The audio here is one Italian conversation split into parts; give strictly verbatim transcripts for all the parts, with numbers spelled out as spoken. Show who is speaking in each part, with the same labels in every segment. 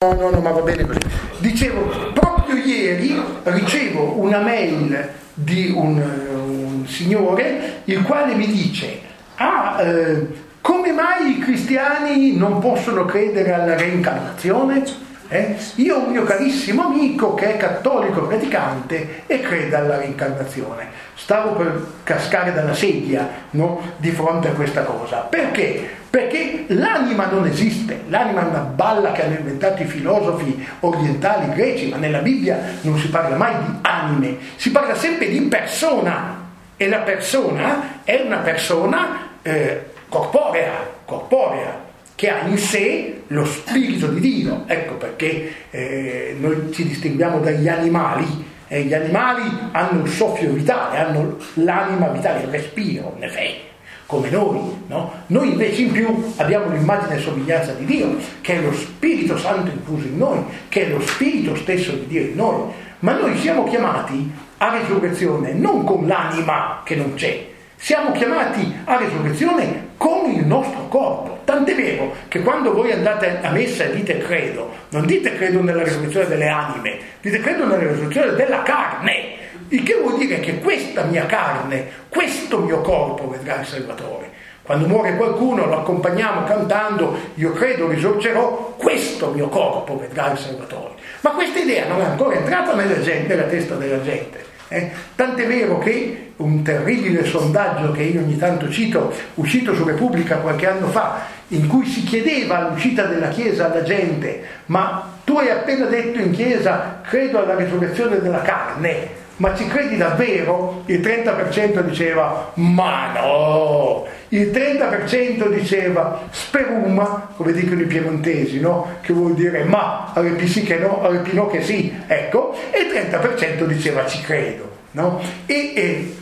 Speaker 1: no, no, no, ma va bene così. Dicevo, proprio ieri ricevo una mail di un, un signore il quale mi dice: ah, eh, come mai i cristiani non possono credere alla reincarnazione? Eh? Io ho un mio carissimo amico che è cattolico praticante e crede alla reincarnazione. Stavo per cascare dalla sedia, no? Di fronte a questa cosa. Perché? Perché l'anima non esiste. L'anima è una balla che hanno inventato i filosofi orientali greci, ma nella Bibbia non si parla mai di anime, si parla sempre di persona, e la persona è una persona eh, corporea, corporea, che ha in sé lo spirito di Dio. Ecco perché eh, noi ci distinguiamo dagli animali. Eh, gli animali hanno il soffio vitale, hanno l'anima vitale, il respiro, ne fai, come noi, no? Noi invece in più abbiamo l'immagine e somiglianza di Dio, che è lo Spirito Santo infuso in noi, che è lo Spirito stesso di Dio in noi. Ma noi siamo chiamati a risurrezione non con l'anima che non c'è, siamo chiamati a risurrezione con il nostro corpo. Tant'è vero che quando voi andate a messa e dite credo, non dite credo nella risurrezione delle anime, dite credo nella risurrezione della carne, il che vuol dire che questa mia carne, questo mio corpo vedrà il Salvatore. Quando muore qualcuno lo accompagniamo cantando io credo risorgerò, questo mio corpo vedrà il Salvatore. Ma questa idea non è ancora entrata nella, gente, nella testa della gente. Eh? Tant'è vero che un terribile sondaggio che io ogni tanto cito, uscito su Repubblica qualche anno fa, in cui si chiedeva all'uscita della Chiesa alla gente: ma tu hai appena detto in Chiesa credo alla risurrezione della carne, ma ci credi davvero? Il trenta per cento diceva ma no, il trenta per cento diceva speruma, come dicono i piemontesi, no? Che vuol dire ma, alle sì che no, alle no che sì, ecco, e il trenta per cento diceva ci credo, no? E, e,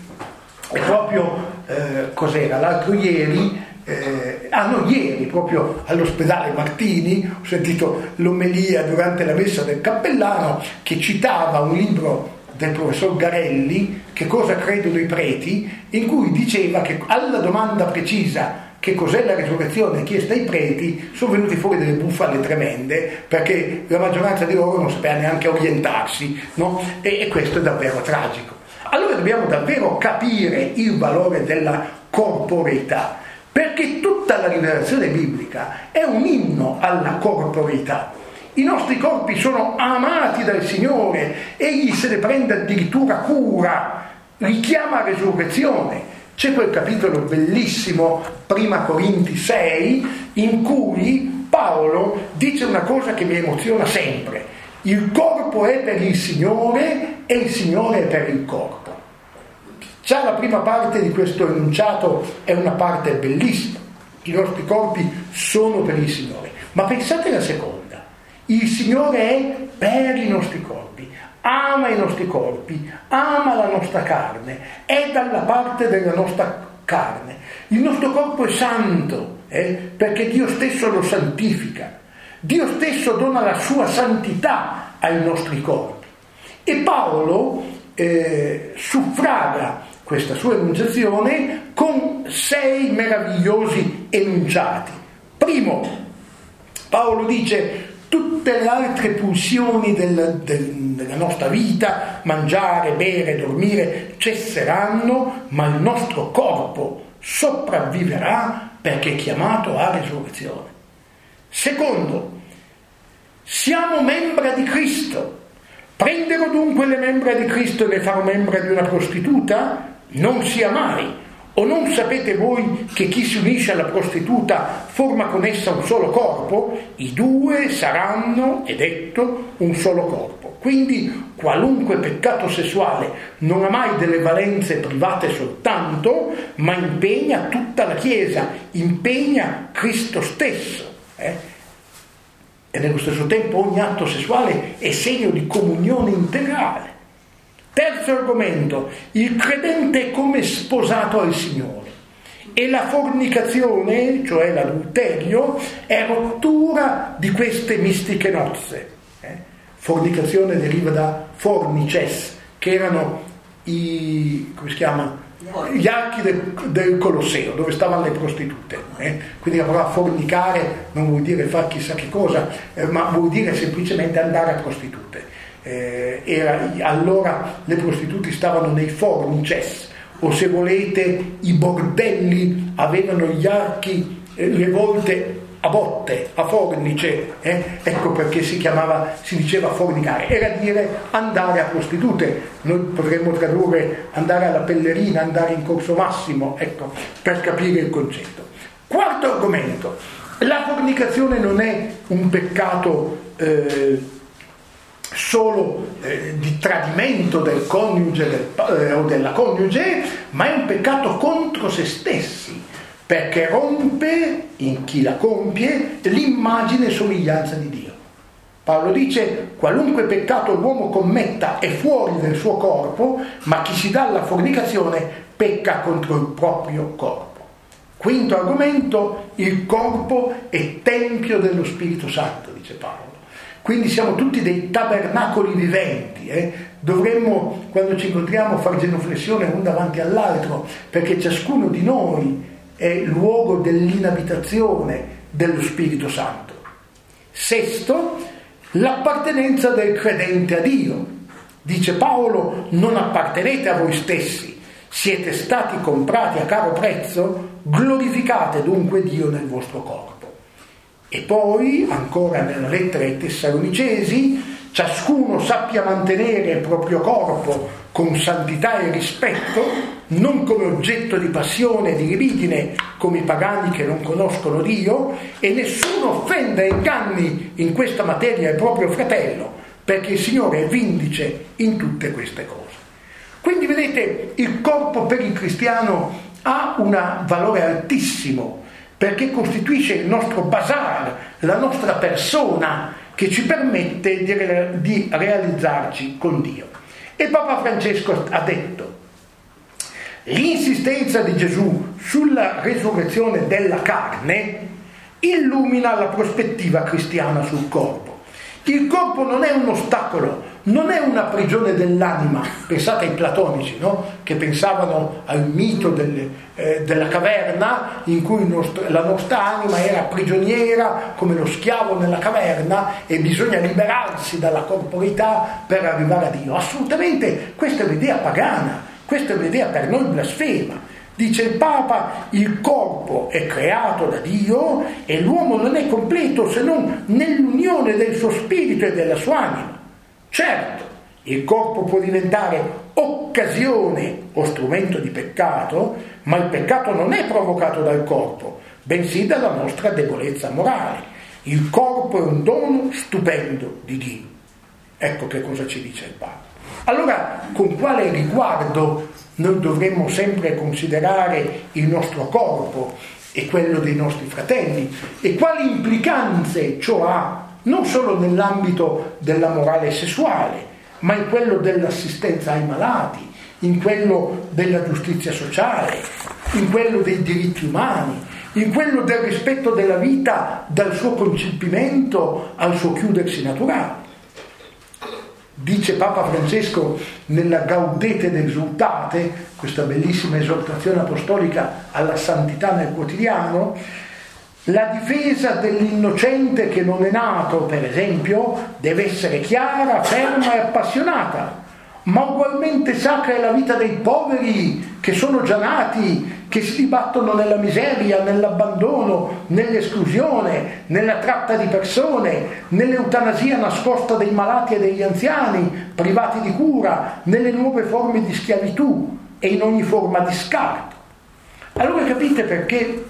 Speaker 1: e proprio eh, cos'era? L'altro ieri, eh, ah no, ieri proprio all'ospedale Martini ho sentito l'omelia durante la messa del cappellano che citava un libro del professor Garelli, Che cosa credono i preti, in cui diceva che alla domanda precisa che cos'è la risurrezione chiesta ai preti sono venuti fuori delle bufale tremende, perché la maggioranza di loro non sapeva neanche orientarsi, no? e, e questo è davvero tragico. Allora dobbiamo davvero capire il valore della corporeità, perché tutta la rivelazione biblica è un inno alla corporeità. I nostri corpi sono amati dal Signore, egli se ne prende addirittura cura, richiama a resurrezione. C'è quel capitolo bellissimo, Prima Corinti sei, in cui Paolo dice una cosa che mi emoziona sempre: il corpo è per il Signore e il Signore è per il corpo. Già la prima parte di questo enunciato è una parte bellissima, i nostri corpi sono per il Signore, ma pensate alla seconda. Il Signore è per i nostri corpi, ama i nostri corpi, ama la nostra carne, è dalla parte della nostra carne. Il nostro corpo è santo, eh, perché Dio stesso lo santifica. Dio stesso dona la sua santità ai nostri corpi. E Paolo eh, suffraga questa sua enunciazione con sei meravigliosi enunciati. Primo, Paolo dice: tutte le altre pulsioni del, del, della nostra vita, mangiare, bere, dormire, cesseranno, ma il nostro corpo sopravviverà perché è chiamato a risurrezione. Secondo, siamo membra di Cristo. Prenderò dunque le membra di Cristo e le farò membra di una prostituta? Non sia mai. O non sapete voi che chi si unisce alla prostituta forma con essa un solo corpo? I due saranno, è detto, un solo corpo. Quindi qualunque peccato sessuale non ha mai delle valenze private soltanto, ma impegna tutta la Chiesa, impegna Cristo stesso. Eh? E nello stesso tempo ogni atto sessuale è segno di comunione integrale. Terzo argomento, il credente è come sposato al Signore e la fornicazione, cioè l'adulterio, è rottura di queste mistiche nozze. Eh? Fornicazione deriva da fornices, che erano i, come si chiama, gli archi del, del Colosseo, dove stavano le prostitute. Eh? Quindi la parola fornicare non vuol dire fare chissà che cosa, eh, ma vuol dire semplicemente andare a prostitute. Eh, era, allora le prostitute stavano nei fornices, o se volete i bordelli avevano gli archi, eh, le volte a botte, a fornice, eh? Ecco perché si chiamava, si diceva fornicare, era dire andare a prostitute. Noi potremmo tradurre andare alla pellerina, andare in Corso Massimo, ecco, per capire il concetto. Quarto argomento: la fornicazione non è un peccato eh, solo eh, di tradimento del coniuge del, eh, o della coniuge, ma è un peccato contro se stessi, perché rompe in chi la compie l'immagine e somiglianza di Dio. Paolo dice: qualunque peccato l'uomo commetta è fuori del suo corpo, ma chi si dà alla fornicazione pecca contro il proprio corpo. Quinto argomento: il corpo è tempio dello Spirito Santo, dice Paolo. Quindi siamo tutti dei tabernacoli viventi, eh? Dovremmo, quando ci incontriamo, fare genuflessione uno davanti all'altro, perché ciascuno di noi è luogo dell'inabitazione dello Spirito Santo. Sesto, l'appartenenza del credente a Dio. Dice Paolo: non appartenete a voi stessi, siete stati comprati a caro prezzo, glorificate dunque Dio nel vostro corpo. E poi, ancora nella lettera ai Tessalonicesi, ciascuno sappia mantenere il proprio corpo con santità e rispetto, non come oggetto di passione e di libidine come i pagani che non conoscono Dio, e nessuno offenda e inganni in questa materia il proprio fratello, perché il Signore è vindice in tutte queste cose. Quindi vedete, il corpo per il cristiano ha un valore altissimo, perché costituisce il nostro bazar, la nostra persona che ci permette di, re- di realizzarci con Dio. E Papa Francesco ha detto: l'insistenza di Gesù sulla resurrezione della carne illumina la prospettiva cristiana sul corpo. Il corpo non è un ostacolo, non è una prigione dell'anima. Pensate ai platonici, no? Che pensavano al mito del, eh, della caverna, in cui nostro, la nostra anima era prigioniera come lo schiavo nella caverna e bisogna liberarsi dalla corporeità per arrivare a Dio. Assolutamente, questa è un'idea pagana, questa è un'idea per noi blasfema. Dice il Papa: il corpo è creato da Dio e l'uomo non è completo se non nell'unione del suo spirito e della sua anima. Certo, il corpo può diventare occasione o strumento di peccato, ma il peccato non è provocato dal corpo, bensì dalla nostra debolezza morale. Il corpo è un dono stupendo di Dio. Ecco che cosa ci dice il Papa. Allora, con quale riguardo noi dovremmo sempre considerare il nostro corpo e quello dei nostri fratelli, e quali implicanze ciò ha non solo nell'ambito della morale sessuale, ma in quello dell'assistenza ai malati, in quello della giustizia sociale, in quello dei diritti umani, in quello del rispetto della vita dal suo concepimento al suo chiudersi naturale. Dice Papa Francesco nella Gaudete ed Exultate, questa bellissima esortazione apostolica alla santità nel quotidiano: la difesa dell'innocente che non è nato, per esempio, deve essere chiara, ferma e appassionata, ma ugualmente sacra è la vita dei poveri che sono già nati, che si dibattono nella miseria, nell'abbandono, nell'esclusione, nella tratta di persone, nell'eutanasia nascosta dei malati e degli anziani, privati di cura, nelle nuove forme di schiavitù e in ogni forma di scarto. Allora capite perché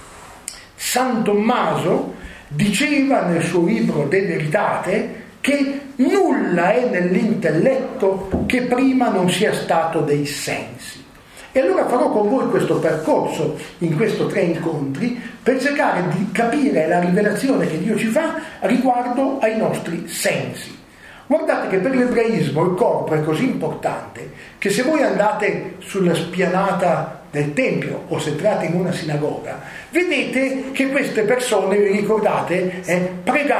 Speaker 1: San Tommaso diceva nel suo libro De Veritate che nulla è nell'intelletto che prima non sia stato dei sensi. E allora farò con voi questo percorso in questi tre incontri per cercare di capire la rivelazione che Dio ci fa riguardo ai nostri sensi. Guardate che per l'ebraismo il corpo è così importante che se voi andate sulla spianata del Tempio o se entrate in una sinagoga, vedete che queste persone, vi ricordate, eh,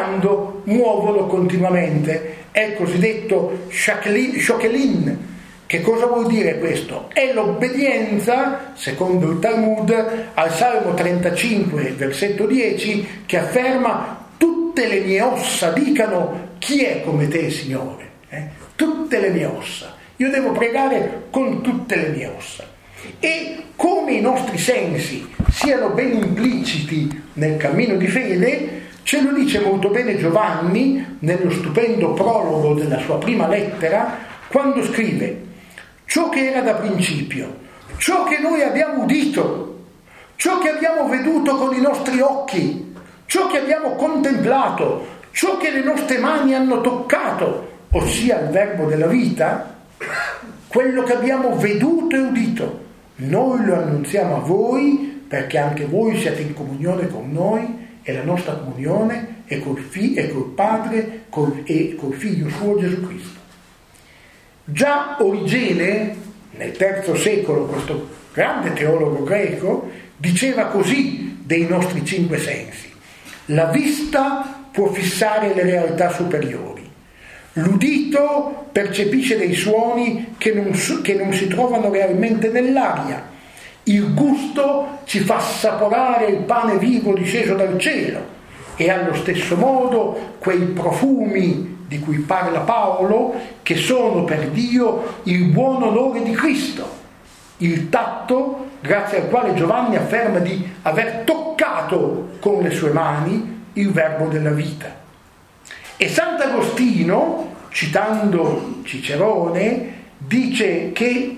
Speaker 1: pregando muovono continuamente. È il cosiddetto shokelin, Che cosa vuol dire questo? È l'obbedienza, secondo il Talmud, al Salmo trentacinque, versetto dieci, che afferma: tutte le mie ossa dicano chi è come te, Signore. Eh? Tutte le mie ossa. Io devo pregare con tutte le mie ossa. E come i nostri sensi siano ben impliciti nel cammino di fede, ce lo dice molto bene Giovanni nello stupendo prologo della sua prima lettera, quando scrive: ciò che era da principio, ciò che noi abbiamo udito, ciò che abbiamo veduto con i nostri occhi, ciò che abbiamo contemplato, ciò che le nostre mani hanno toccato, ossia il verbo della vita, quello che abbiamo veduto e udito, noi lo annunziamo a voi perché anche voi siete in comunione con noi, e la nostra comunione è col, fi- è col Padre col, e col Figlio suo Gesù Cristo. Già Origene, nel terzo secolo, questo grande teologo greco, diceva così dei nostri cinque sensi: la vista può fissare le realtà superiori, l'udito percepisce dei suoni che non, che non si trovano realmente nell'aria, il gusto ci fa assaporare il pane vivo disceso dal cielo, e allo stesso modo quei profumi di cui parla Paolo, che sono per Dio il buon odore di Cristo, il tatto grazie al quale Giovanni afferma di aver toccato con le sue mani il verbo della vita. E Sant'Agostino, citando Cicerone, dice che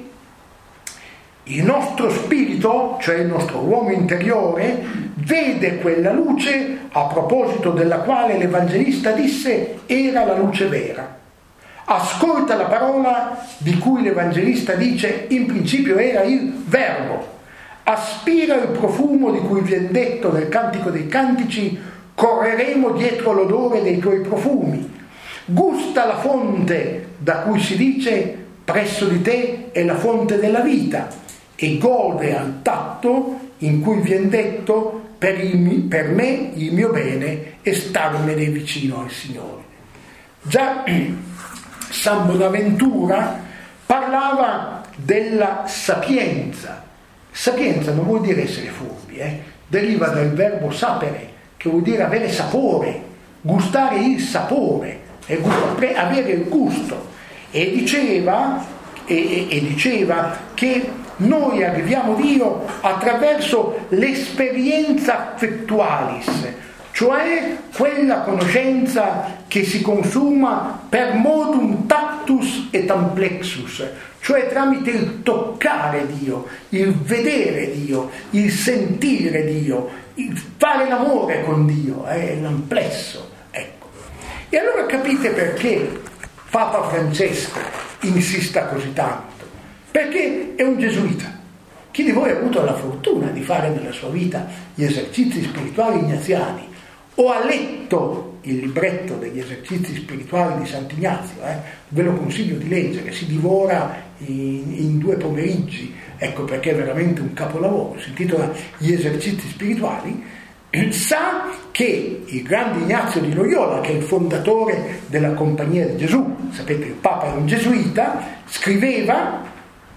Speaker 1: il nostro spirito, cioè il nostro uomo interiore, vede quella luce a proposito della quale l'Evangelista disse era la luce vera. Ascolta la parola di cui l'Evangelista dice in principio era il Verbo. Aspira il profumo di cui viene detto nel Cantico dei Cantici: correremo dietro l'odore dei tuoi profumi. Gusta la fonte da cui si dice presso di te è la fonte della vita, e gode al tatto in cui viene detto per, il, per me il mio bene è starmene vicino al Signore. Già San Bonaventura parlava della sapienza. Sapienza non vuol dire essere furbi, eh? Deriva dal verbo sapere, che vuol dire avere sapore, gustare il sapore, e avere il gusto. E diceva, e, e diceva che noi arriviamo a Dio attraverso l'esperienza affettualis, cioè quella conoscenza che si consuma per modum tactus et amplexus, cioè tramite il toccare Dio, il vedere Dio, il sentire Dio, il fare l'amore con Dio, è l'amplesso, ecco. E allora capite perché Papa Francesco insista così tanto. Perché è un gesuita. Chi di voi ha avuto la fortuna di fare nella sua vita gli esercizi spirituali ignaziani o ha letto il libretto degli esercizi spirituali di Sant'Ignazio, eh? Ve lo consiglio di leggere, si divora in, in due pomeriggi, ecco perché è veramente un capolavoro, si intitola Gli esercizi spirituali. Sa che il grande Ignazio di Loyola, che è il fondatore della Compagnia di Gesù, sapete il Papa è un gesuita, scriveva: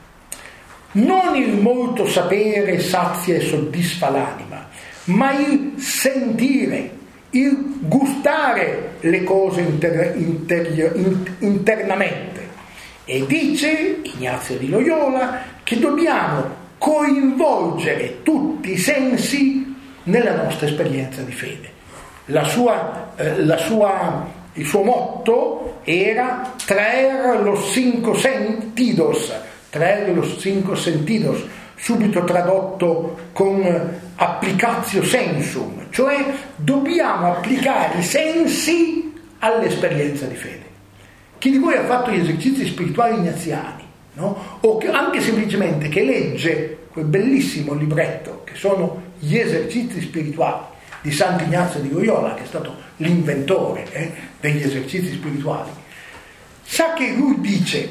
Speaker 1: non il molto sapere sazia e soddisfa l'anima, ma il sentire, il gustare le cose inter- inter- internamente. E dice Ignazio di Loyola che dobbiamo coinvolgere tutti i sensi nella nostra esperienza di fede. La sua, eh, la sua, il suo motto era traer los cinco sentidos, traer los cinco sentidos, subito tradotto con applicatio sensum, cioè dobbiamo applicare i sensi all'esperienza di fede. Chi di voi ha fatto gli esercizi spirituali ignaziani, no? O che, anche semplicemente che legge quel bellissimo libretto che sono gli esercizi spirituali di Sant'Ignazio di Loyola, che è stato l'inventore eh, degli esercizi spirituali, sa che lui dice: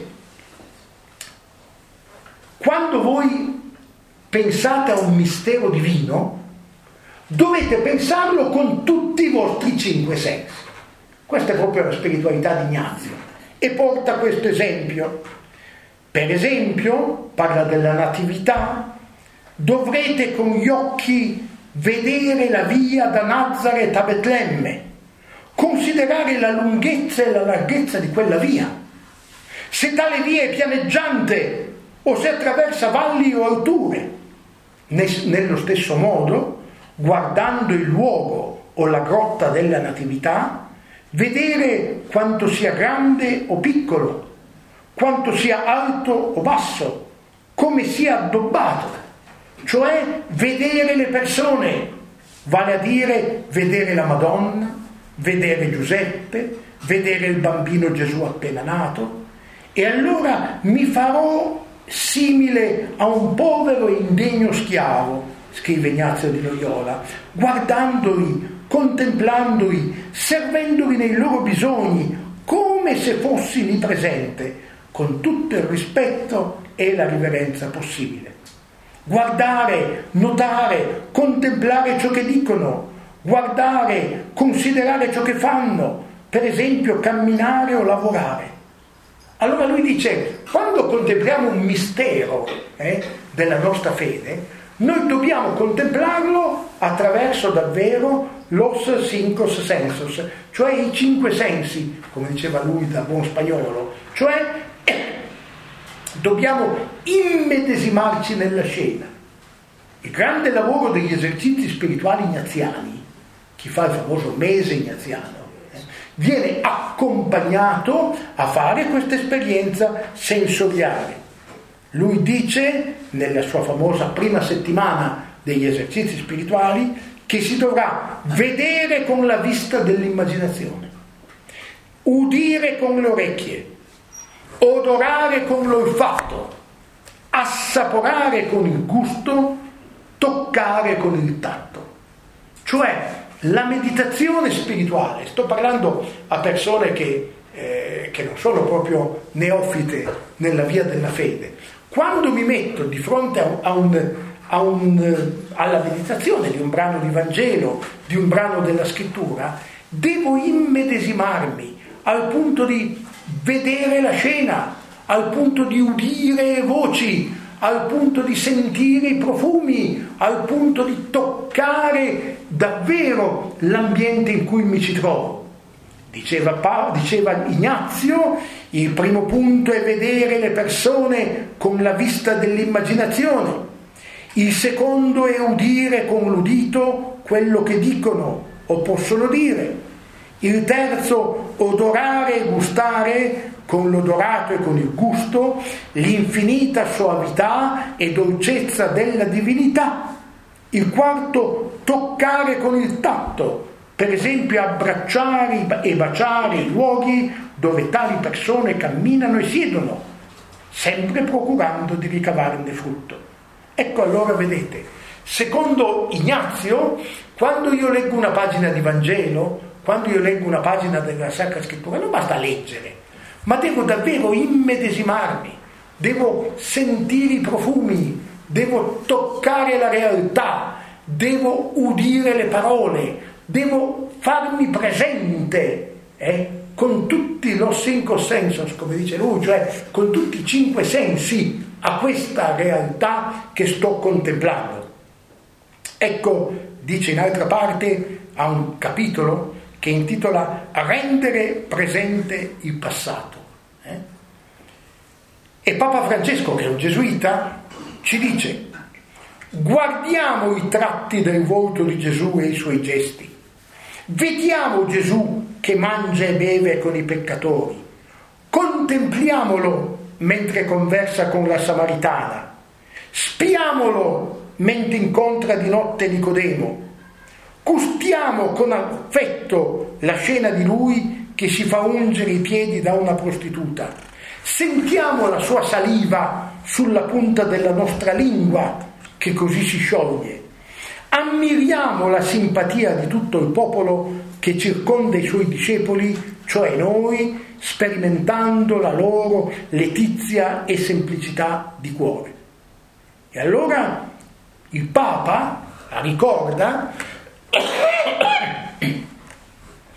Speaker 1: quando voi pensate a un mistero divino dovete pensarlo con tutti i vostri cinque sensi. Questa è proprio la spiritualità di Ignazio, e porta questo esempio: Per esempio, parla della natività, dovrete con gli occhi vedere la via da Nazareth a Betlemme, considerare la lunghezza e la larghezza di quella via, se tale via è pianeggiante o se attraversa valli o alture. Nello stesso modo, guardando il luogo o la grotta della natività, vedere quanto sia grande o piccolo, quanto sia alto o basso, come sia addobbato, cioè vedere le persone, vale a dire vedere la Madonna, vedere Giuseppe, vedere il bambino Gesù appena nato, e allora mi farò simile a un povero e indegno schiavo, scrive Ignazio di Loyola, guardandoli, contemplandoli, servendoli nei loro bisogni, come se fossi lì presente, con tutto il rispetto e la riverenza possibile. Guardare, notare, contemplare ciò che dicono, guardare, considerare ciò che fanno, per esempio camminare o lavorare. Allora lui dice, quando contempliamo un mistero eh, della nostra fede, noi dobbiamo contemplarlo attraverso davvero los cinco sensos, cioè i cinque sensi, come diceva lui da buon spagnolo, cioè dobbiamo immedesimarci nella scena. Il grande lavoro degli esercizi spirituali ignaziani, chi fa il famoso mese ignaziano, eh, viene accompagnato a fare questa esperienza sensoriale. Lui dice, nella sua famosa prima settimana degli esercizi spirituali, che si dovrà vedere con la vista dell'immaginazione, udire con le orecchie, odorare con l'olfatto, assaporare con il gusto, toccare con il tatto. Cioè la meditazione spirituale, sto parlando a persone che, eh, che non sono proprio neofite nella via della fede, quando mi metto di fronte a, a un, a un, alla meditazione di un brano di Vangelo, di un brano della scrittura, devo immedesimarmi al punto di vedere la scena, al punto di udire voci, al punto di sentire i profumi, al punto di toccare davvero l'ambiente in cui mi ci trovo. Diceva, pa- diceva Ignazio, il primo punto è vedere le persone con la vista dell'immaginazione, il secondo è udire con l'udito quello che dicono o possono dire, il terzo odorare e gustare con l'odorato e con il gusto l'infinita soavità e dolcezza della divinità, il quarto toccare con il tatto, per esempio abbracciare e baciare i luoghi dove tali persone camminano e siedono, sempre procurando di ricavarne frutto. Ecco, allora vedete, secondo Ignazio, quando io leggo una pagina di Vangelo, quando io leggo una pagina della Sacra Scrittura, non basta leggere, ma devo davvero immedesimarmi, devo sentire i profumi, devo toccare la realtà, devo udire le parole, devo farmi presente eh, con tutti los cinco sensos, come dice lui, cioè con tutti i cinque sensi a questa realtà che sto contemplando. Ecco, dice in altra parte, ha un capitolo che intitola Rendere presente il passato. Eh? E Papa Francesco, che è un gesuita, ci dice: guardiamo i tratti del volto di Gesù e i suoi gesti, vediamo Gesù che mangia e beve con i peccatori, contempliamolo mentre conversa con la Samaritana, spiamolo mentre incontra di notte Nicodemo, gustiamo con affetto la scena di lui che si fa ungere i piedi da una prostituta, sentiamo la sua saliva sulla punta della nostra lingua che così si scioglie, ammiriamo la simpatia di tutto il popolo che circonda i suoi discepoli, cioè noi, sperimentando la loro letizia e semplicità di cuore. E allora il Papa ricorda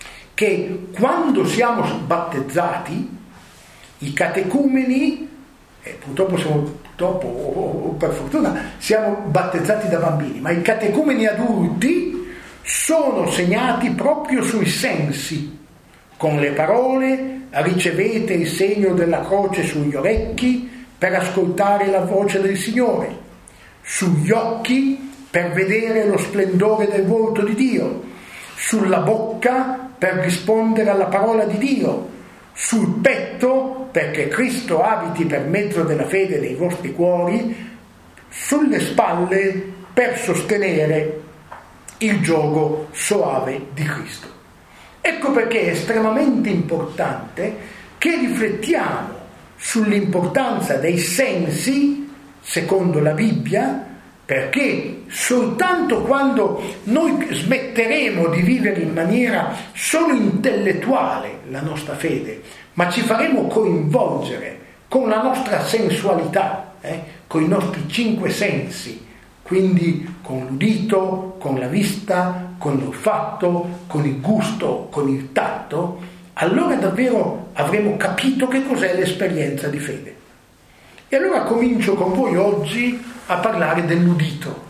Speaker 1: che quando siamo battezzati, i catecumeni E purtroppo siamo, purtroppo, o per fortuna, siamo battezzati da bambini, ma i catecumeni adulti sono segnati proprio sui sensi, con le parole: ricevete il segno della croce sugli orecchi per ascoltare la voce del Signore, sugli occhi per vedere lo splendore del volto di Dio, sulla bocca per rispondere alla parola di Dio, sul petto perché Cristo abiti per mezzo della fede nei vostri cuori, sulle spalle per sostenere il giogo soave di Cristo. Ecco perché è estremamente importante che riflettiamo sull'importanza dei sensi secondo la Bibbia, perché soltanto quando noi smetteremo di vivere in maniera solo intellettuale la nostra fede, ma ci faremo coinvolgere con la nostra sensualità, eh, con i nostri cinque sensi, quindi con l'udito, con la vista, con l'olfatto, con il gusto, con il tatto, allora davvero avremo capito che cos'è l'esperienza di fede. E allora comincio con voi oggi a parlare dell'udito.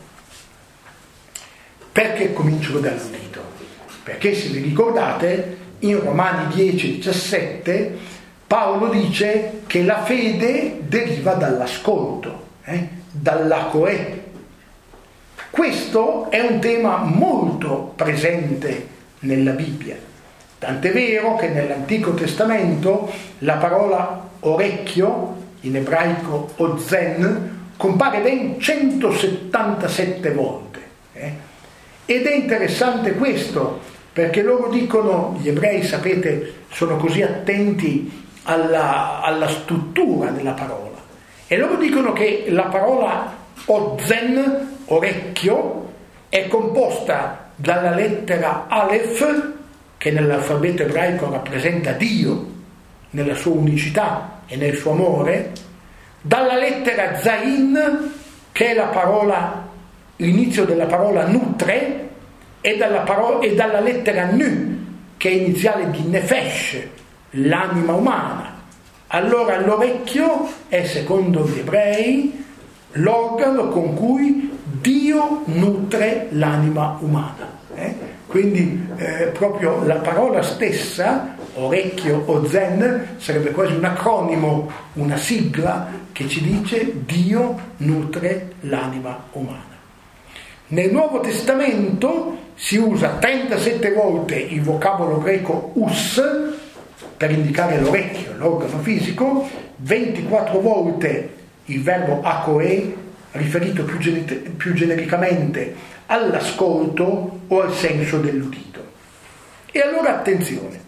Speaker 1: Perché comincio dall'udito? Perché, se vi ricordate, in Romani dieci diciassette Paolo dice che la fede deriva dall'ascolto, eh? dall'acoè. Questo è un tema molto presente nella Bibbia, tant'è vero che nell'Antico Testamento la parola orecchio, in ebraico ozen, compare ben centosettantasette volte. Eh? Ed è interessante questo, perché loro dicono, gli ebrei sapete sono così attenti alla, alla struttura della parola, e loro dicono che la parola ozen, orecchio, è composta dalla lettera Aleph, che nell'alfabeto ebraico rappresenta Dio nella sua unicità e nel suo amore, dalla lettera Zain, che è la parola, l'inizio della parola nutre, e dalla, parola, e dalla lettera Nu, che è iniziale di Nefesh, l'anima umana. Allora l'orecchio è, secondo gli ebrei, l'organo con cui Dio nutre l'anima umana. Eh? Quindi eh, proprio la parola stessa, orecchio o zen, sarebbe quasi un acronimo, una sigla che ci dice Dio nutre l'anima umana. Nel Nuovo Testamento si usa trentasette volte il vocabolo greco us per indicare l'orecchio, l'organo fisico, ventiquattro volte il verbo akoe, riferito più, gen- più genericamente all'ascolto o al senso dell'udito. E allora attenzione.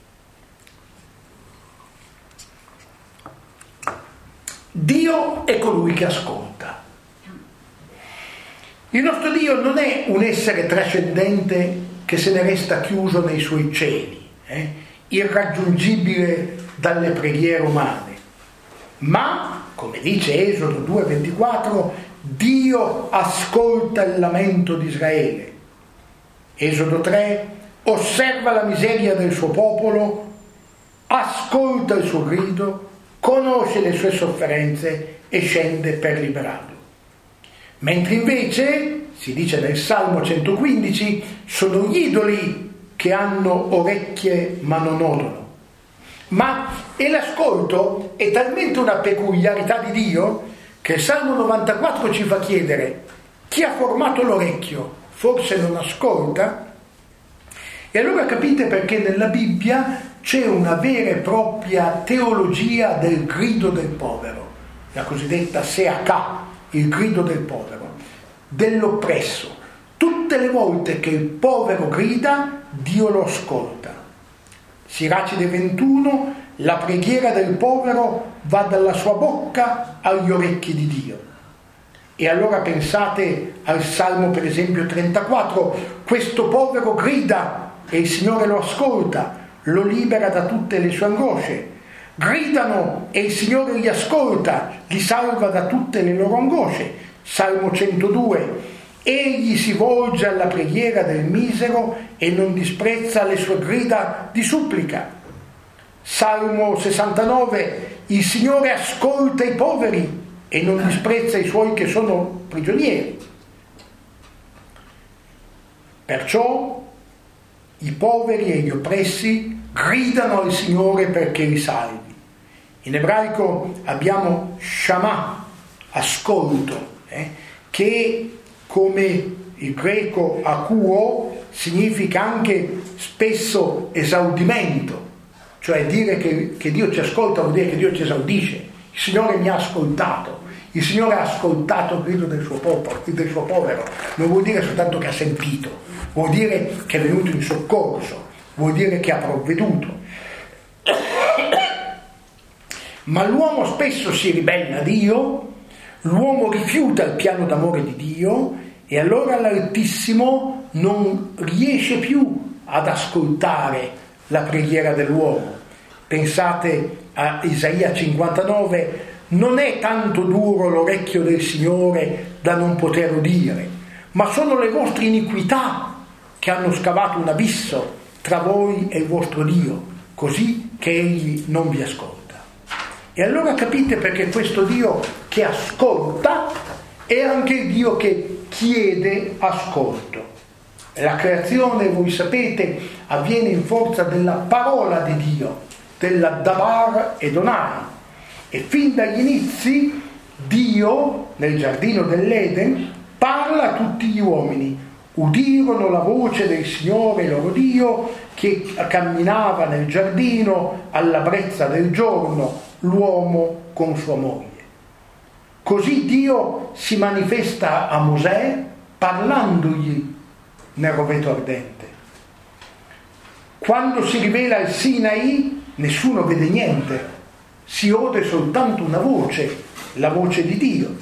Speaker 1: Dio è colui che ascolta. Il nostro Dio non è un essere trascendente che se ne resta chiuso nei suoi cieli, eh? irraggiungibile dalle preghiere umane, ma, come dice Esodo due ventiquattro, Dio ascolta il lamento di Israele. Esodo tre, osserva la miseria del suo popolo, ascolta il suo grido, conosce le sue sofferenze e scende per liberarlo. Mentre invece, si dice nel Salmo centoquindici, sono gli idoli che hanno orecchie ma non odono. Ma e l'ascolto è talmente una peculiarità di Dio che il Salmo novantaquattro ci fa chiedere: chi ha formato l'orecchio forse non ascolta? E allora capite perché nella Bibbia c'è una vera e propria teologia del grido del povero, la cosiddetta Seakà, il grido del povero, dell'oppresso. Tutte le volte che il povero grida, Dio lo ascolta. Siracide ventuno, la preghiera del povero va dalla sua bocca agli orecchi di Dio. E allora pensate al Salmo per esempio trentaquattro, questo povero grida e il Signore lo ascolta, lo libera da tutte le sue angosce. Gridano e il Signore li ascolta, li salva da tutte le loro angosce. Salmo centodue, egli si volge alla preghiera del misero e non disprezza le sue grida di supplica. Salmo sessantanove, il Signore ascolta i poveri e non disprezza i suoi che sono prigionieri. Perciò i poveri e gli oppressi gridano al Signore perché li salvi. In ebraico abbiamo shama, ascolto, eh, che come il greco akuo significa anche spesso esaudimento, cioè dire che, che Dio ci ascolta vuol dire che Dio ci esaudisce. Il Signore mi ha ascoltato, il Signore ha ascoltato il grido del suo popolo, del suo povero. Non vuol dire soltanto che ha sentito, vuol dire che è venuto in soccorso, vuol dire che ha provveduto. Ma l'uomo spesso si ribella a Dio, l'uomo rifiuta il piano d'amore di Dio e allora l'Altissimo non riesce più ad ascoltare la preghiera dell'uomo. Pensate a Isaia cinquantanove, non è tanto duro l'orecchio del Signore da non poter udire, ma sono le vostre iniquità che hanno scavato un abisso tra voi e il vostro Dio, così che Egli non vi ascolta. E allora capite perché questo Dio che ascolta è anche il Dio che chiede ascolto. La creazione, voi sapete, avviene in forza della parola di Dio, della Dabar e Donai. E fin dagli inizi Dio, nel giardino dell'Eden, parla a tutti gli uomini. Udirono la voce del Signore loro Dio che camminava nel giardino alla brezza del giorno, l'uomo con sua moglie. Così Dio si manifesta a Mosè parlandogli nel roveto ardente. Quando si rivela al Sinai, nessuno vede niente, si ode soltanto una voce, la voce di Dio.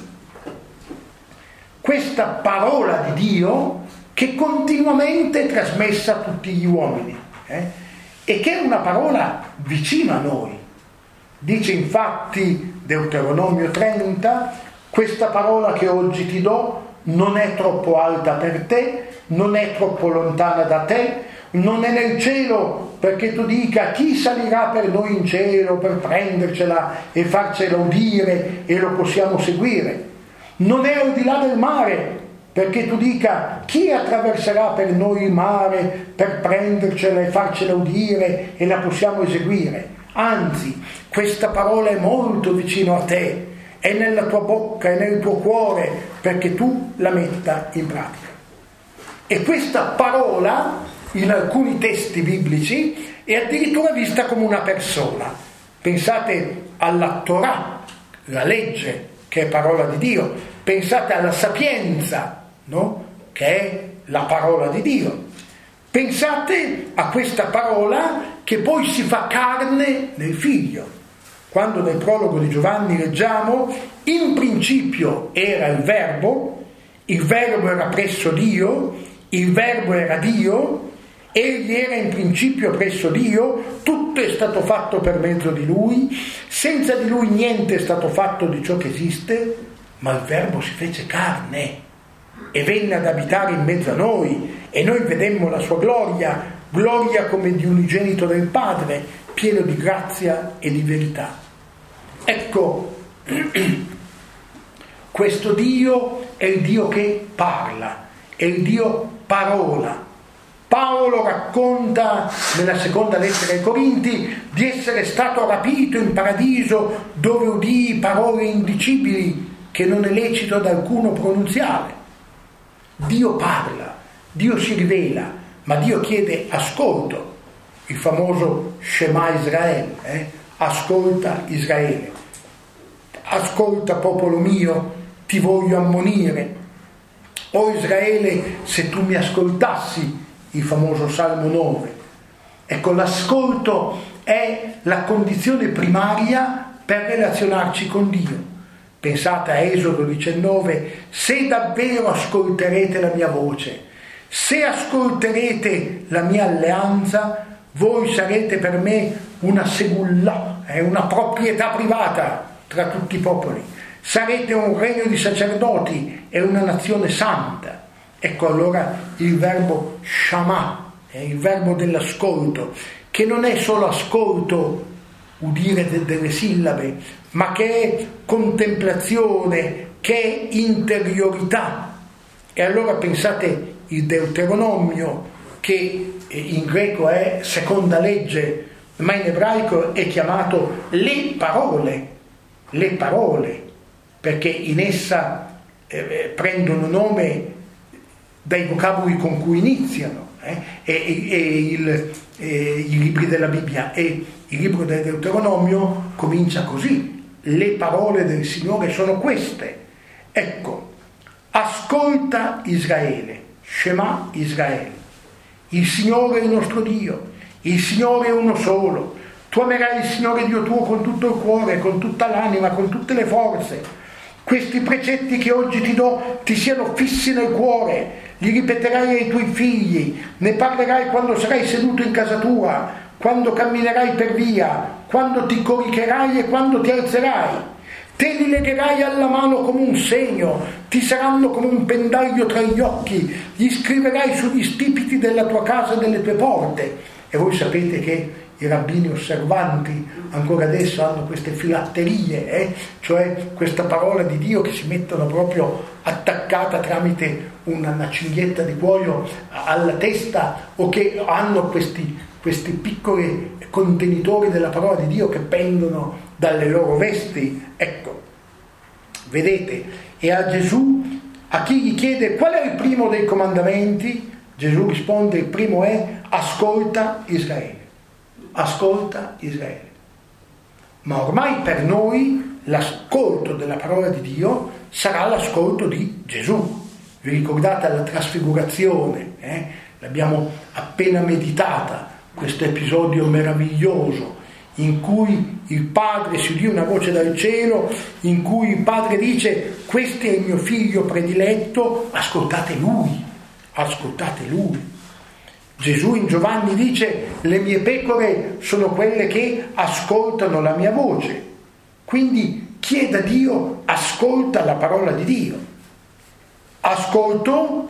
Speaker 1: Questa parola di Dio che continuamente è trasmessa a tutti gli uomini, eh? e che è una parola vicina a noi. Dice infatti Deuteronomio trenta, questa parola che oggi ti do non è troppo alta per te, non è troppo lontana da te, non è nel cielo perché tu dica chi salirà per noi in cielo per prendercela e farcela udire e lo possiamo seguire, non è al di là del mare perché tu dica chi attraverserà per noi il mare per prendercela e farcela udire e la possiamo eseguire. Anzi, questa parola è molto vicino a te, è nella tua bocca, è nel tuo cuore, perché tu la metta in pratica. E questa parola, in alcuni testi biblici, è addirittura vista come una persona. Pensate alla Torah, la legge, che è parola di Dio. Pensate alla sapienza, no? Che è la parola di Dio. Pensate a questa parola che poi si fa carne nel Figlio. Quando nel prologo di Giovanni leggiamo, in principio era il Verbo, il Verbo era presso Dio, il Verbo era Dio, egli era in principio presso Dio, tutto è stato fatto per mezzo di Lui, senza di Lui niente è stato fatto di ciò che esiste, ma il Verbo si fece carne e venne ad abitare in mezzo a noi e noi vedemmo la sua gloria, gloria come di unigenito del Padre, pieno di grazia e di verità. Ecco, questo Dio è il Dio che parla, è il Dio parola. Paolo racconta nella seconda lettera ai Corinti di essere stato rapito in paradiso dove udì parole indicibili che non è lecito ad alcuno pronunziare. Dio parla, Dio si rivela, ma Dio chiede ascolto, il famoso Shema Israele, eh? Ascolta Israele, ascolta popolo mio, ti voglio ammonire. O Israele, se tu mi ascoltassi, il famoso Salmo nove. Ecco, l'ascolto è la condizione primaria per relazionarci con Dio. Pensate a Esodo diciannove, se davvero ascolterete la mia voce, se ascolterete la mia alleanza, voi sarete per me una segulla, eh, una proprietà privata tra tutti i popoli. Sarete un regno di sacerdoti e una nazione santa. Ecco allora il verbo shama, è il verbo dell'ascolto, che non è solo ascolto udire de- delle sillabe, ma che è contemplazione, che è interiorità. E allora pensate, il Deuteronomio, che in greco è seconda legge, ma in ebraico è chiamato le parole, le parole, perché in essa eh, prendono nome dai vocaboli con cui iniziano, eh? e, e, e, il, e i libri della Bibbia, e il libro del Deuteronomio comincia così: le parole del Signore sono queste. Ecco, ascolta Israele, Shema Israele, il Signore è il nostro Dio, il Signore è uno solo. Tu amerai il Signore Dio tuo con tutto il cuore, con tutta l'anima, con tutte le forze. Questi precetti che oggi ti do ti siano fissi nel cuore, li ripeterai ai tuoi figli, ne parlerai quando sarai seduto in casa tua, quando camminerai per via, quando ti coricherai e quando ti alzerai. Te li legherai alla mano come un segno, ti saranno come un pendaglio tra gli occhi, li scriverai sugli stipiti della tua casa e delle tue porte. E voi sapete che i rabbini osservanti ancora adesso hanno queste filatterie, eh? Cioè questa parola di Dio che si mettono proprio attaccata tramite una, una cinghietta di cuoio alla testa, o che hanno questi, questi piccoli contenitori della parola di Dio che pendono dalle loro vesti. Ecco, vedete, e a Gesù, a chi gli chiede qual è il primo dei comandamenti, Gesù risponde: il primo è ascolta Israele. Ascolta Israele. Ma ormai per noi l'ascolto della parola di Dio sarà l'ascolto di Gesù. Vi ricordate la trasfigurazione? Eh? L'abbiamo appena meditata, questo episodio meraviglioso in cui il Padre si udì una voce dal cielo, in cui il Padre dice: questo è il mio figlio prediletto, ascoltate lui, ascoltate lui. Gesù in Giovanni dice: le mie pecore sono quelle che ascoltano la mia voce. Quindi chieda a Dio, ascolta la parola di Dio. Ascolto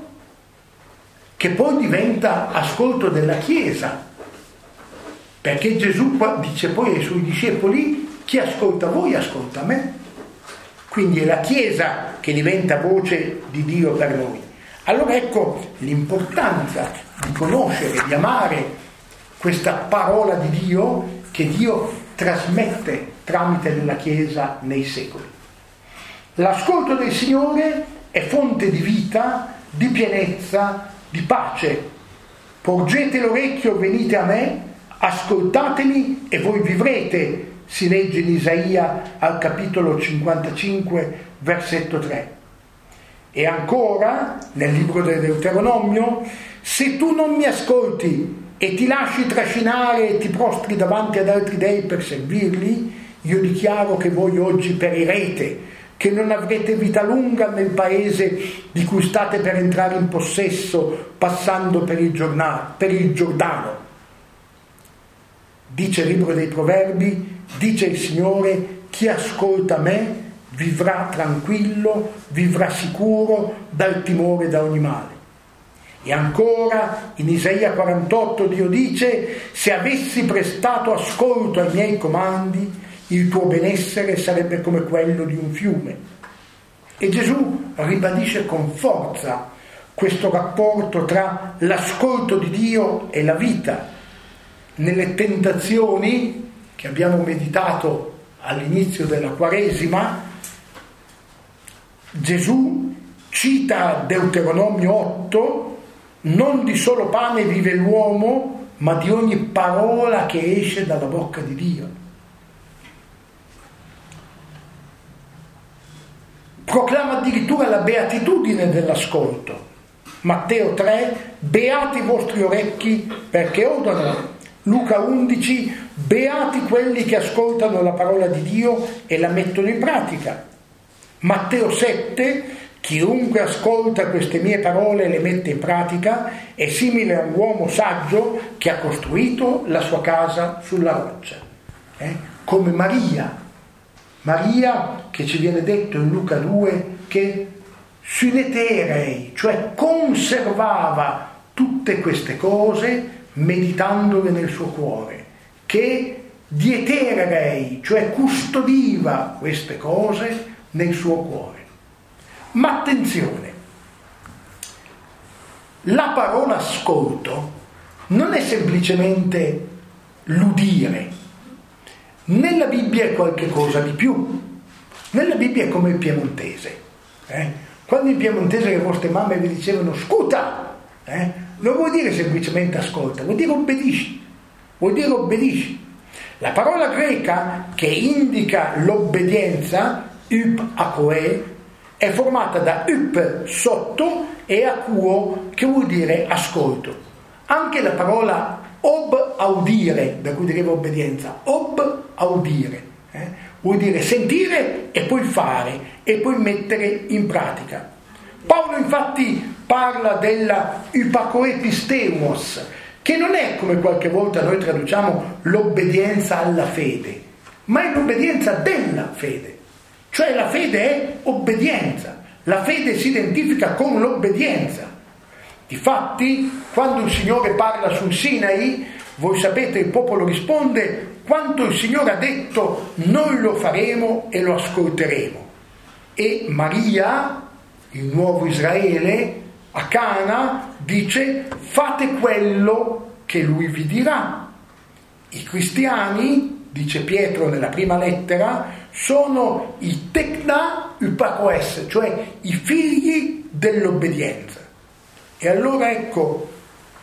Speaker 1: che poi diventa ascolto della Chiesa, perché Gesù dice poi ai suoi discepoli: chi ascolta voi ascolta me. Quindi è la Chiesa che diventa voce di Dio per noi. Allora ecco l'importanza di conoscere, di amare questa parola di Dio che Dio trasmette tramite la Chiesa nei secoli. L'ascolto del Signore è fonte di vita, di pienezza, di pace. Porgete l'orecchio, venite a me, ascoltatemi e voi vivrete, si legge in Isaia al capitolo cinquantacinque, versetto tre. E ancora, nel libro del Deuteronomio: se tu non mi ascolti e ti lasci trascinare e ti prostri davanti ad altri dei per servirli, io dichiaro che voi oggi perirete, che non avrete vita lunga nel paese di cui state per entrare in possesso passando per il, giornale, per il Giordano. Dice il libro dei Proverbi, dice il Signore: chi ascolta me vivrà tranquillo, vivrà sicuro dal timore da ogni male. E ancora in Isaia quarantotto Dio dice: se avessi prestato ascolto ai miei comandi, il tuo benessere sarebbe come quello di un fiume. E Gesù ribadisce con forza questo rapporto tra l'ascolto di Dio e la vita. Nelle tentazioni che abbiamo meditato all'inizio della Quaresima, Gesù cita Deuteronomio otto: non di solo pane vive l'uomo, ma di ogni parola che esce dalla bocca di Dio. Proclama addirittura la beatitudine dell'ascolto. Matteo tre: beati i vostri orecchi perché odono. Luca undici: beati quelli che ascoltano la parola di Dio e la mettono in pratica. Matteo sette: chiunque ascolta queste mie parole e le mette in pratica è simile a un uomo saggio che ha costruito la sua casa sulla roccia. Eh? Come Maria. Maria, che ci viene detto in Luca due, che suineterei, cioè conservava tutte queste cose meditandole nel suo cuore, che dietere rei, cioè custodiva queste cose nel suo cuore. Ma attenzione, la parola ascolto non è semplicemente l'udire. Nella Bibbia è qualche cosa di più. Nella Bibbia è come il piemontese. Eh? Quando in piemontese le vostre mamme vi dicevano scuta, eh? non vuol dire semplicemente ascolta, vuol dire obbedisci. Vuol dire obbedisci. La parola greca che indica l'obbedienza, up akoe, è formata da up sotto e akuo, che vuol dire ascolto. Anche la parola ob audire, da cui deriva obbedienza, ob audire, eh, vuol dire sentire e poi fare e poi mettere in pratica. Paolo infatti parla della upakoepistemos, che non è come qualche volta noi traduciamo l'obbedienza alla fede, ma è l'obbedienza della fede. Cioè la fede è obbedienza, la fede si identifica con l'obbedienza. Difatti, quando il Signore parla sul Sinai, voi sapete, il popolo risponde: quanto il Signore ha detto, noi lo faremo e lo ascolteremo. E Maria, il nuovo Israele, a Cana, dice: fate quello che lui vi dirà. I cristiani, dice Pietro nella prima lettera, sono i tekna upakoes, cioè i figli dell'obbedienza. E allora ecco,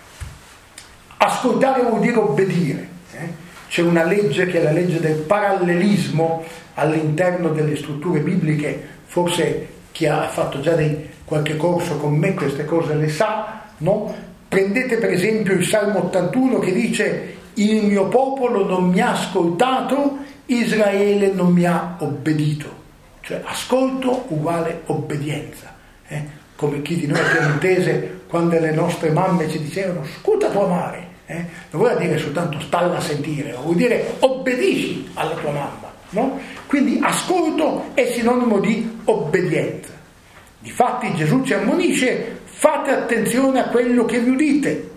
Speaker 1: ascoltare vuol dire obbedire. Eh? C'è una legge che è la legge del parallelismo all'interno delle strutture bibliche. Forse chi ha fatto già dei, qualche corso con me queste cose le sa, no? Prendete per esempio il Salmo ottantuno che dice: il mio popolo non mi ha ascoltato, Israele non mi ha obbedito. Cioè ascolto uguale obbedienza. Eh? Come chi di noi è piemontese, quando le nostre mamme ci dicevano scuta tua madre, eh? non vuol dire soltanto stalla a sentire, vuol dire obbedisci alla tua mamma, no? Quindi ascolto è sinonimo di obbedienza. Difatti Gesù ci ammonisce: fate attenzione a quello che vi udite,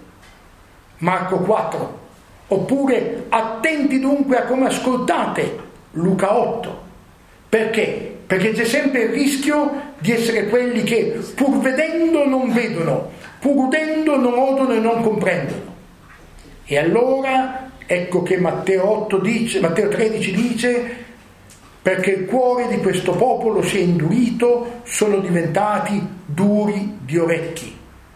Speaker 1: Marco quattro, oppure attenti dunque a come ascoltate, Luca otto. Perché? Perché c'è sempre il rischio di essere quelli che pur vedendo non vedono, pur udendo non odono e non comprendono. E allora ecco che Matteo otto dice, Matteo tredici dice: perché il cuore di questo popolo si è indurito, sono diventati duri di orecchi.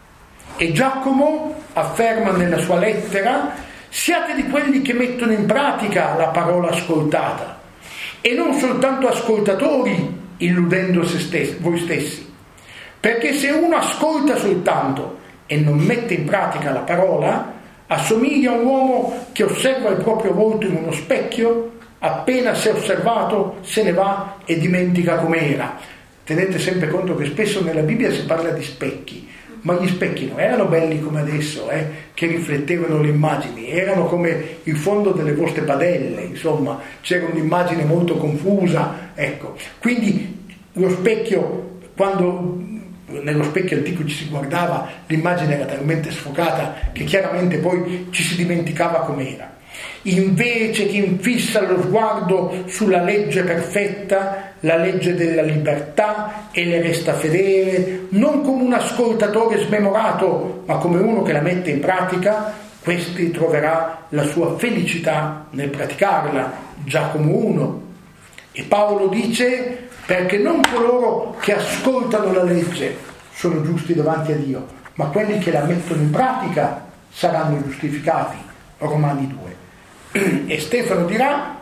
Speaker 1: E Giacomo afferma nella sua lettera: siate di quelli che mettono in pratica la parola ascoltata, e non soltanto ascoltatori, illudendo se stessi, voi stessi. Perché se uno ascolta soltanto e non mette in pratica la parola, assomiglia a un uomo che osserva il proprio volto in uno specchio, appena si è osservato se ne va e dimentica com'era. Tenete sempre conto che spesso nella Bibbia si parla di specchi, ma gli specchi non erano belli come adesso, eh, che riflettevano le immagini, erano come il fondo delle vostre padelle, insomma, c'era un'immagine molto confusa, ecco. Quindi lo specchio, quando nello specchio antico ci si guardava, l'immagine era talmente sfocata che chiaramente poi ci si dimenticava com'era. Invece chi infissa lo sguardo sulla legge perfetta, la legge della libertà, e le resta fedele, non come un ascoltatore smemorato, ma come uno che la mette in pratica, questi troverà la sua felicità nel praticarla. Giacomo uno. E Paolo dice: perché non coloro che ascoltano la legge sono giusti davanti a Dio, ma quelli che la mettono in pratica saranno giustificati. Romani due. E Stefano dirà: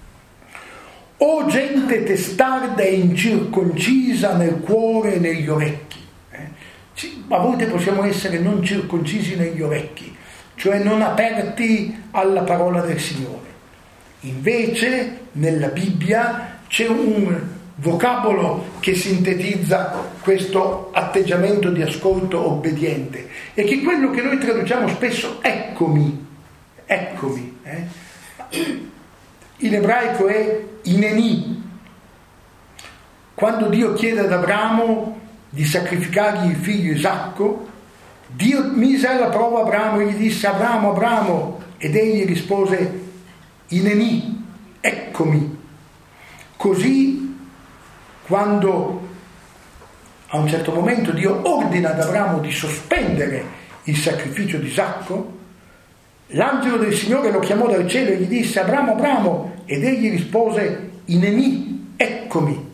Speaker 1: o gente testarda e incirconcisa nel cuore e negli orecchi. Eh? A volte possiamo essere non circoncisi negli orecchi, cioè non aperti alla parola del Signore. Invece nella Bibbia c'è un vocabolo che sintetizza questo atteggiamento di ascolto obbediente, e che è quello che noi traduciamo spesso eccomi, eccomi. Eh? In ebraico è ineni. Quando Dio chiede ad Abramo di sacrificargli il figlio Isacco, Dio mise alla prova Abramo e gli disse: Abramo, Abramo, ed egli rispose: ineni, eccomi. Così quando a un certo momento Dio ordina ad Abramo di sospendere il sacrificio di Isacco, l'angelo del Signore lo chiamò dal cielo e gli disse: Abramo, Abramo, ed egli rispose: ineni, eccomi.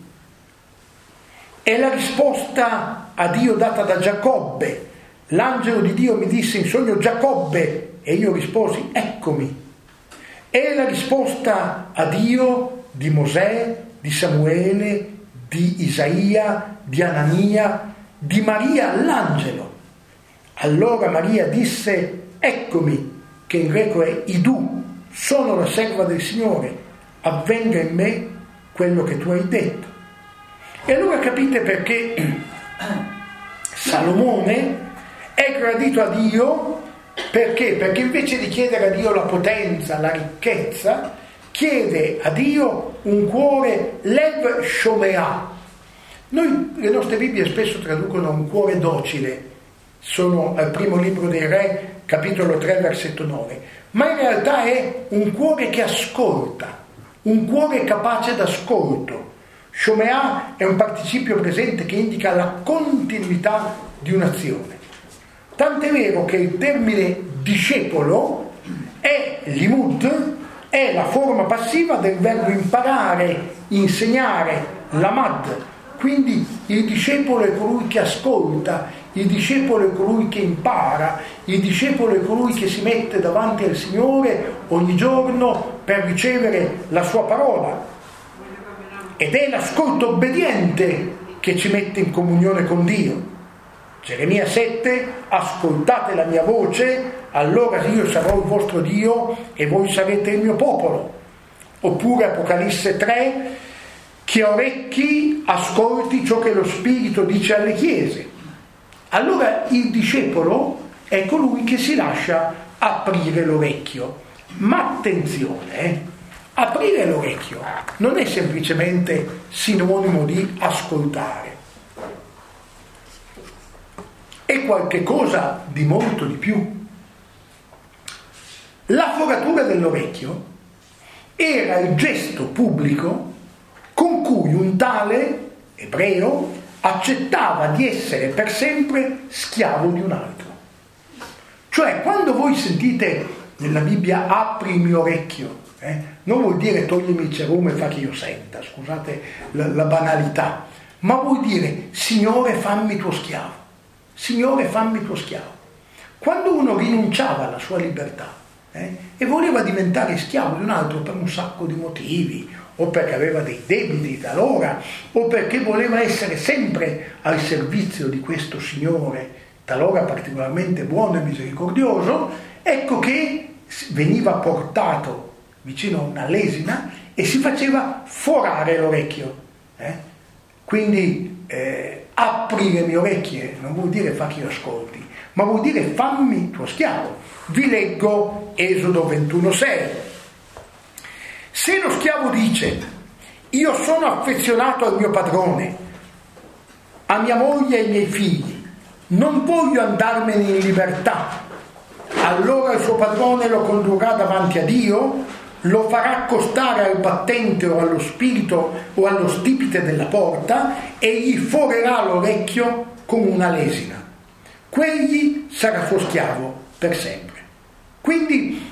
Speaker 1: È la risposta a Dio data da Giacobbe. L'angelo di Dio mi disse in sogno: Giacobbe, e io risposi: eccomi. È la risposta a Dio di Mosè, di Samuele, di Isaia, di Anania, di Maria all'angelo. Allora Maria disse: eccomi, che in greco è idù, sono la serva del Signore, avvenga in me quello che tu hai detto. E allora capite perché Salomone è gradito a Dio. Perché? Perché invece di chiedere a Dio la potenza, la ricchezza, chiede a Dio un cuore lev shomeah. Noi, le nostre Bibbie spesso traducono un cuore docile, sono al primo libro dei Re, capitolo tre, versetto nove, ma in realtà è un cuore che ascolta, un cuore capace d'ascolto. Shomeah è un participio presente che indica la continuità di un'azione. Tant'è vero che il termine discepolo è limud, è la forma passiva del verbo imparare, insegnare, lamad. Quindi il discepolo è colui che ascolta, il discepolo è colui che impara, il discepolo è colui che si mette davanti al Signore ogni giorno per ricevere la sua parola. Ed è l'ascolto obbediente che ci mette in comunione con Dio. Geremia sette: ascoltate la mia voce, allora io sarò il vostro Dio e voi sarete il mio popolo. Oppure Apocalisse tre: chi ha orecchi ascolti ciò che lo Spirito dice alle chiese. Allora il discepolo è colui che si lascia aprire l'orecchio. Ma attenzione, eh? Aprire l'orecchio non è semplicemente sinonimo di ascoltare. È qualche cosa di molto di più. La foratura dell'orecchio era il gesto pubblico con cui un tale ebreo accettava di essere per sempre schiavo di un altro. Cioè, quando voi sentite nella Bibbia apri il mio orecchio, eh, non vuol dire toglimi il cerume e fa che io senta, scusate la, la banalità, ma vuol dire Signore fammi tuo schiavo. Signore fammi tuo schiavo. Quando uno rinunciava alla sua libertà eh, e voleva diventare schiavo di un altro per un sacco di motivi, o perché aveva dei debiti talora, o perché voleva essere sempre al servizio di questo Signore, talora particolarmente buono e misericordioso, ecco che veniva portato vicino a una lesina e si faceva forare l'orecchio. Eh? Quindi eh, apri le mie orecchie non vuol dire fa che io ascolti, ma vuol dire fammi tuo schiavo. Vi leggo Esodo ventuno sei. Se lo schiavo dice io sono affezionato al mio padrone, a mia moglie e ai miei figli, non voglio andarmene in libertà, allora il suo padrone lo condurrà davanti a Dio, lo farà accostare al battente o allo spirito o allo stipite della porta e gli forerà l'orecchio con una lesina. Quegli sarà suo schiavo per sempre. Quindi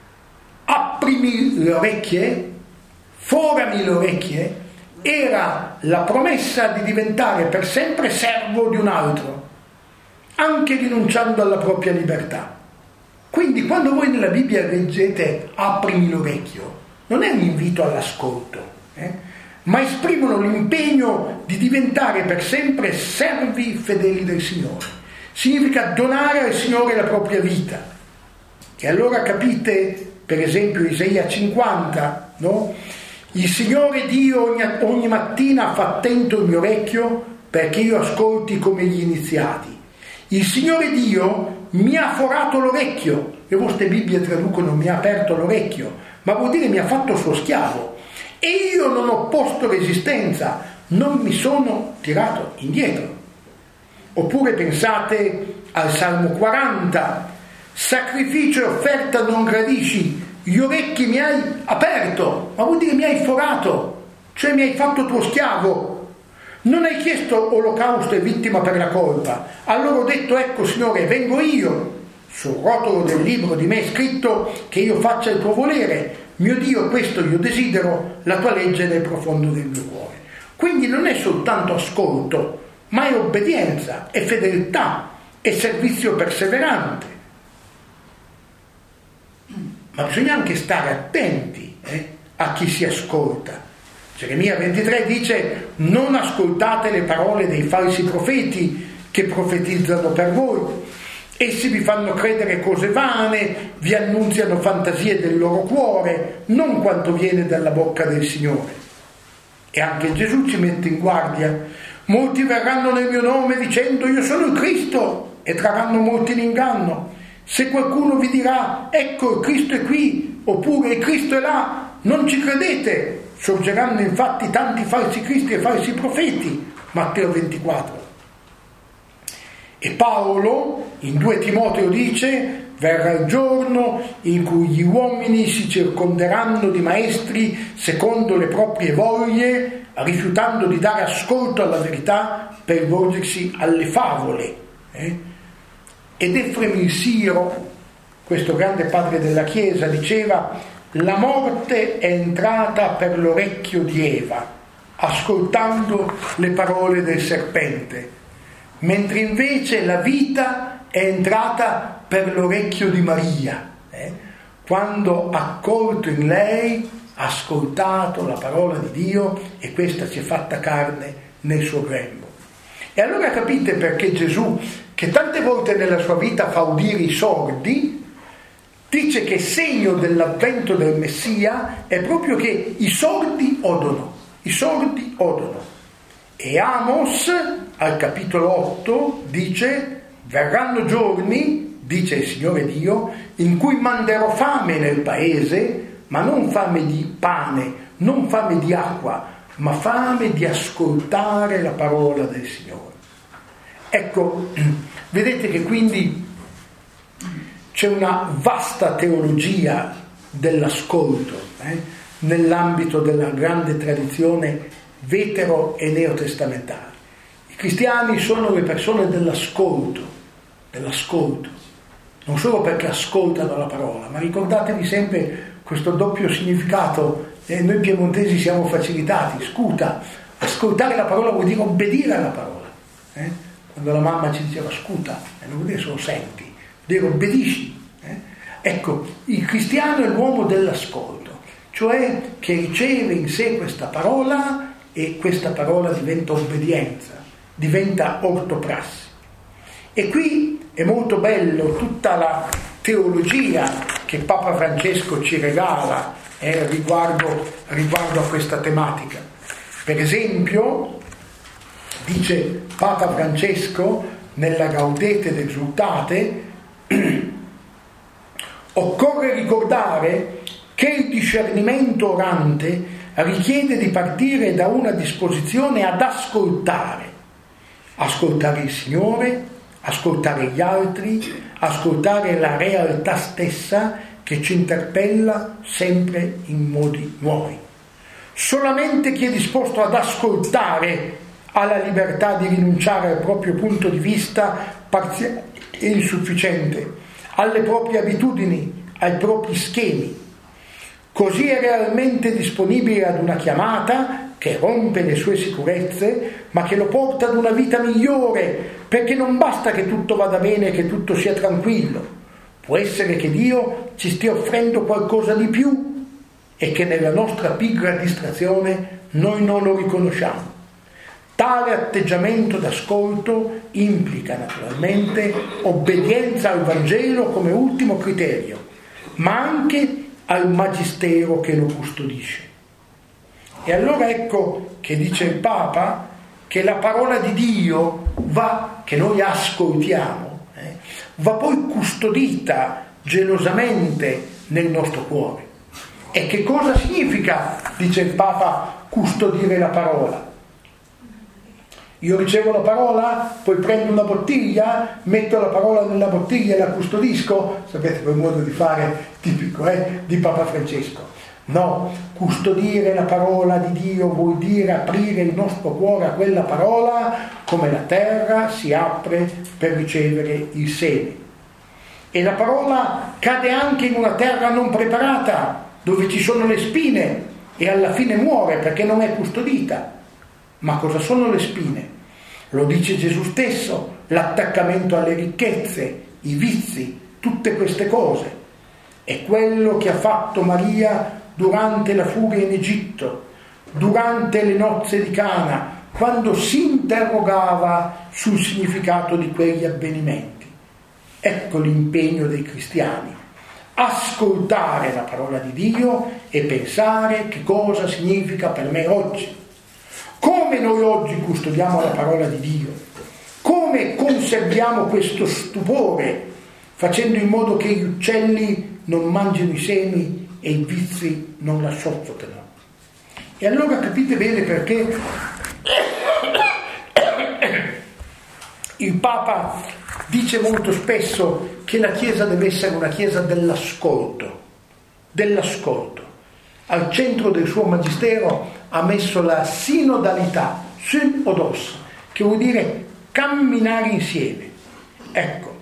Speaker 1: aprimi le orecchie, forami le orecchie, era la promessa di diventare per sempre servo di un altro, anche rinunciando alla propria libertà. Quindi quando voi nella Bibbia leggete aprimi l'orecchio, non è un invito all'ascolto, eh? ma esprimono l'impegno di diventare per sempre servi fedeli del Signore. Significa donare al Signore la propria vita. E allora capite, per esempio, Isaia cinquanta, no? Il Signore Dio ogni, ogni mattina fa attento il mio orecchio perché io ascolti come gli iniziati. Il Signore Dio mi ha forato l'orecchio, le vostre Bibbie traducono mi ha aperto l'orecchio, ma vuol dire mi ha fatto suo schiavo, e io non ho posto resistenza, non mi sono tirato indietro. Oppure pensate al Salmo quaranta: sacrificio e offerta non gradisci, gli orecchi mi hai aperto, ma vuol dire mi hai forato, cioè mi hai fatto tuo schiavo. Non hai chiesto olocausto e vittima per la colpa. Allora ho detto, ecco Signore, vengo io. Sul rotolo del libro di me è scritto che io faccia il tuo volere. Mio Dio, questo io desidero, la tua legge nel profondo del mio cuore. Quindi non è soltanto ascolto, ma è obbedienza, è fedeltà, è servizio perseverante. Ma bisogna anche stare attenti eh, a chi si ascolta. Geremia ventitré dice: non ascoltate le parole dei falsi profeti che profetizzano per voi. Essi vi fanno credere cose vane, vi annunziano fantasie del loro cuore, non quanto viene dalla bocca del Signore. E anche Gesù ci mette in guardia: molti verranno nel mio nome dicendo io sono il Cristo e trarranno molti in inganno. Se qualcuno vi dirà ecco il Cristo è qui oppure il Cristo è là, non ci credete. Sorgeranno infatti tanti falsi cristi e falsi profeti. Matteo ventiquattro. E Paolo in due Timoteo dice: verrà il giorno in cui gli uomini si circonderanno di maestri secondo le proprie voglie, rifiutando di dare ascolto alla verità per volgersi alle favole. Eh? Ed Efrem il Siro, questo grande padre della Chiesa, diceva: la morte è entrata per l'orecchio di Eva, ascoltando le parole del serpente, mentre invece la vita è entrata per l'orecchio di Maria, eh? quando ha accolto in lei, ha ascoltato la parola di Dio e questa si è fatta carne nel suo grembo. E allora capite perché Gesù, che tante volte nella sua vita fa udire i sordi, dice che segno dell'avvento del Messia è proprio che i sordi odono, i sordi odono. E Amos al capitolo otto dice: verranno giorni, dice il Signore Dio, in cui manderò fame nel paese, ma non fame di pane, non fame di acqua, ma fame di ascoltare la parola del Signore. Ecco, vedete che quindi c'è una vasta teologia dell'ascolto eh, nell'ambito della grande tradizione vetero e neotestamentale. I cristiani sono le persone dell'ascolto, dell'ascolto, non solo perché ascoltano la parola, ma ricordatevi sempre questo doppio significato. Eh, noi piemontesi siamo facilitati, scuta, ascoltare la parola vuol dire obbedire alla parola. Eh? Quando la mamma ci diceva scuta, eh, non vuol dire solo senti, vuol dire obbedisci. Eh? Ecco, il cristiano è l'uomo dell'ascolto, cioè che riceve in sé questa parola e questa parola diventa obbedienza, diventa ortoprassi. E qui è molto bello tutta la teologia che Papa Francesco ci regala eh, riguardo, riguardo a questa tematica. Per esempio, dice Papa Francesco nella Gaudete et Exsultate: occorre ricordare che il discernimento orante richiede di partire da una disposizione ad ascoltare, ascoltare il Signore, ascoltare gli altri, ascoltare la realtà stessa che ci interpella sempre in modi nuovi. Solamente chi è disposto ad ascoltare ha la libertà di rinunciare al proprio punto di vista parziale e insufficiente, alle proprie abitudini, ai propri schemi. Così è realmente disponibile ad una chiamata che rompe le sue sicurezze, ma che lo porta ad una vita migliore, perché non basta che tutto vada bene e che tutto sia tranquillo. Può essere che Dio ci stia offrendo qualcosa di più e che nella nostra pigra distrazione noi non lo riconosciamo. Tale atteggiamento d'ascolto implica naturalmente obbedienza al Vangelo come ultimo criterio, ma anche al magistero che lo custodisce. E allora ecco che dice il Papa che la parola di Dio va, che noi ascoltiamo, eh, va poi custodita gelosamente nel nostro cuore. E che cosa significa, dice il Papa, custodire la parola? Io ricevo la parola, poi prendo una bottiglia, metto la parola nella bottiglia e la custodisco. Sapete quel modo di fare tipico eh, di Papa Francesco. No, custodire la parola di Dio vuol dire aprire il nostro cuore a quella parola come la terra si apre per ricevere il seme. E la parola cade anche in una terra non preparata, dove ci sono le spine, e alla fine muore perché non è custodita. Ma cosa sono le spine? Lo dice Gesù stesso, l'attaccamento alle ricchezze, i vizi, tutte queste cose. È quello che ha fatto Maria durante la fuga in Egitto, durante le nozze di Cana, quando si interrogava sul significato di quegli avvenimenti. Ecco l'impegno dei cristiani: ascoltare la parola di Dio e pensare che cosa significa per me oggi. Come noi oggi custodiamo la parola di Dio? Come conserviamo questo stupore, facendo in modo che gli uccelli non mangino i semi e i vizi non la soffocano? E allora capite bene perché il Papa dice molto spesso che la Chiesa deve essere una Chiesa dell'ascolto, dell'ascolto. Al centro del suo magistero ha messo la sinodalità, synodos, che vuol dire camminare insieme. Ecco,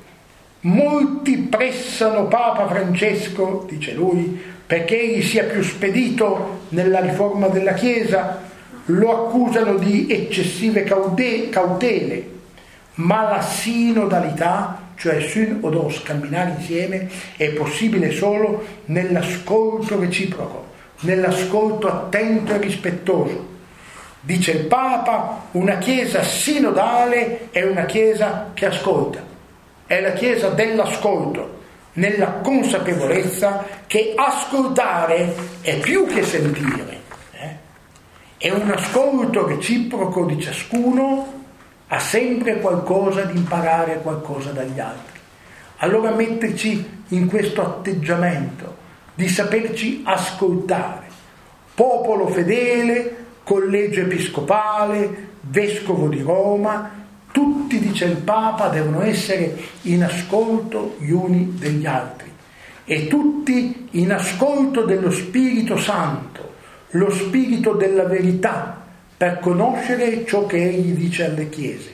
Speaker 1: molti pressano Papa Francesco, dice lui, perché egli sia più spedito nella riforma della Chiesa, lo accusano di eccessive cautele, ma la sinodalità, cioè synodos, camminare insieme, è possibile solo nell'ascolto reciproco, nell'ascolto attento e rispettoso. Dice il Papa, una Chiesa sinodale è una Chiesa che ascolta, è la Chiesa dell'ascolto, nella consapevolezza che ascoltare è più che sentire, eh? È un ascolto reciproco di ciascuno, ha sempre qualcosa di imparare, qualcosa dagli altri. Allora metterci in questo atteggiamento di saperci ascoltare. Popolo fedele, collegio episcopale, vescovo di Roma, tutti, dice il Papa, devono essere in ascolto gli uni degli altri e tutti in ascolto dello Spirito Santo, lo Spirito della verità, per conoscere ciò che egli dice alle chiese.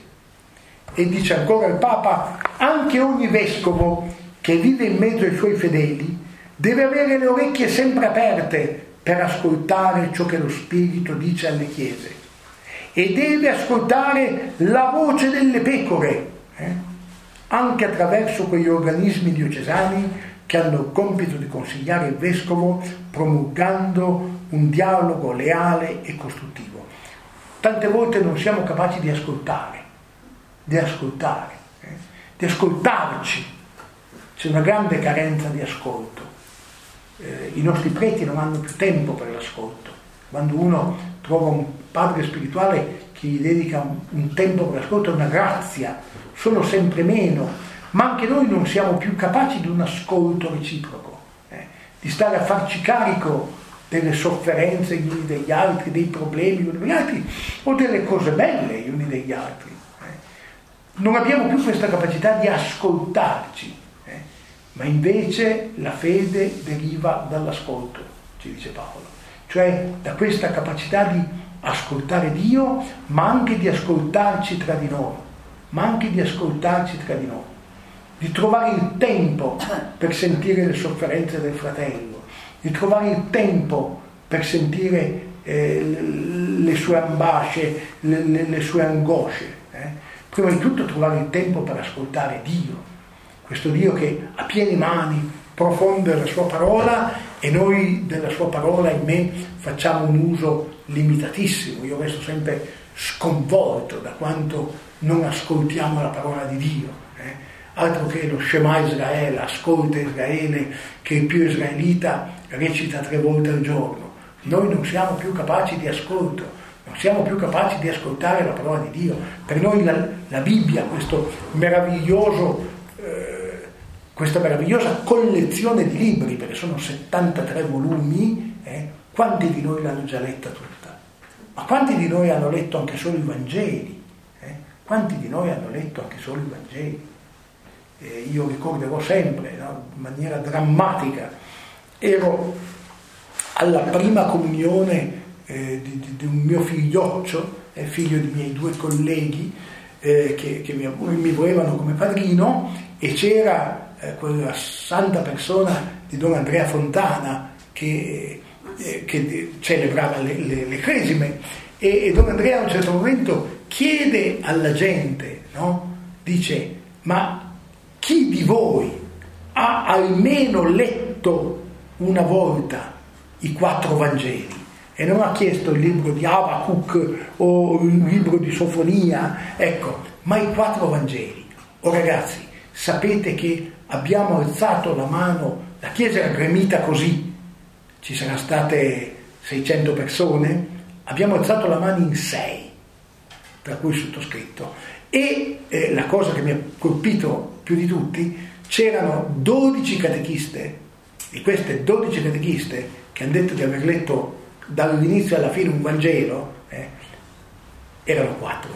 Speaker 1: E dice ancora il Papa, anche ogni vescovo che vive in mezzo ai suoi fedeli deve avere le orecchie sempre aperte per ascoltare ciò che lo Spirito dice alle chiese e deve ascoltare la voce delle pecore, eh? anche attraverso quegli organismi diocesani che hanno il compito di consigliare il vescovo promulgando un dialogo leale e costruttivo. Tante volte non siamo capaci di ascoltare, di ascoltare, eh? di ascoltarci. C'è una grande carenza di ascolto. Eh, I nostri preti non hanno più tempo per l'ascolto. Quando uno trova un padre spirituale che gli dedica un, un tempo per l'ascolto, è una grazia, sono sempre meno, ma anche noi non siamo più capaci di un ascolto reciproco, eh? di stare a farci carico delle sofferenze gli uni degli altri, dei problemi gli uni degli altri, o delle cose belle gli uni degli altri. Eh? Non abbiamo più questa capacità di ascoltarci, eh? ma invece la fede deriva dall'ascolto, ci dice Paolo, cioè da questa capacità di ascoltare Dio, ma anche di ascoltarci tra di noi, ma anche di ascoltarci tra di noi, di trovare il tempo per sentire le sofferenze del fratello, di trovare il tempo per sentire eh, le sue ambasce, le, le, le sue angosce. Eh? Prima di tutto trovare il tempo per ascoltare Dio, questo Dio che a piene mani profonde la sua parola e noi della sua parola, in me, facciamo un uso limitatissimo. Io resto sempre sconvolto da quanto non ascoltiamo la parola di Dio. Eh? Altro che lo Shema Israele, ascolta Israele, che il più israelita recita tre volte al giorno. Noi non siamo più capaci di ascolto, non siamo più capaci di ascoltare la parola di Dio. Per noi la, la Bibbia, questo meraviglioso, eh, questa meravigliosa collezione di libri, perché sono settantatré volumi, eh, quanti di noi l'hanno già letta tutta? Ma quanti di noi hanno letto anche solo i Vangeli? Eh? Quanti di noi hanno letto anche solo i Vangeli? Eh, io ricorderò sempre, no, in maniera drammatica, ero alla prima comunione eh, di, di, di un mio figlioccio, eh, figlio di miei due colleghi, eh, che, che mi, mi volevano come padrino, e c'era eh, quella santa persona di Don Andrea Fontana che, eh, che celebrava le, le, le cresime, e, e Don Andrea a un certo momento chiede alla gente, no? Dice: ma chi di voi ha almeno letto una volta i quattro Vangeli? E non ha chiesto il libro di Abacuc o il libro di Sofonia, ecco, ma i quattro Vangeli. Oh ragazzi, sapete che abbiamo alzato la mano, la chiesa era gremita così, ci saranno state seicento persone, abbiamo alzato la mano in sei, per cui sottoscritto. E eh, la cosa che mi ha colpito più di tutti, c'erano dodici catechiste, di queste dodici catechiste che hanno detto di aver letto dall'inizio alla fine un Vangelo, eh, erano quattro.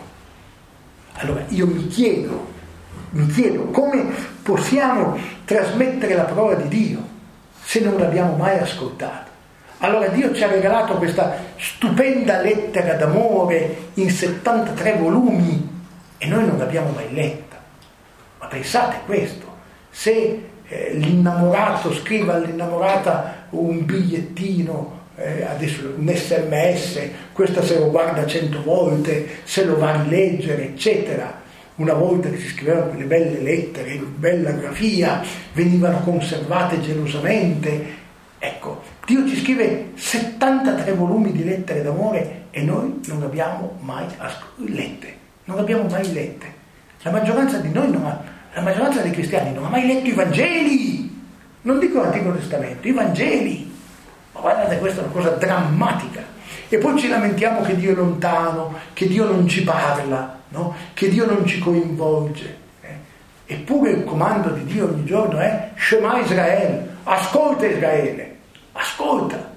Speaker 1: Allora io mi chiedo, mi chiedo come possiamo trasmettere la parola di Dio se non l'abbiamo mai ascoltata. Allora Dio ci ha regalato questa stupenda lettera d'amore in settantatré volumi e noi non l'abbiamo mai letta. Ma pensate questo, se eh, l'innamorato scrive all'innamorata un bigliettino, eh, adesso un esse emme esse, questa se lo guarda cento volte, se lo va a rileggere, eccetera. Una volta che si scrivevano quelle belle lettere, in bella grafia, venivano conservate gelosamente. Ecco, Dio ci scrive settantatré volumi di lettere d'amore e noi non le abbiamo mai lette, non le abbiamo mai lette. La maggioranza di noi non ha, la maggioranza dei cristiani non ha mai letto i Vangeli, non dico l'Antico Testamento, i Vangeli. Ma guardate, questa è una cosa drammatica. E poi ci lamentiamo che Dio è lontano, che Dio non ci parla, no? Che Dio non ci coinvolge. Eh? Eppure il comando di Dio ogni giorno è Shema Israele, ascolta Israele, ascolta.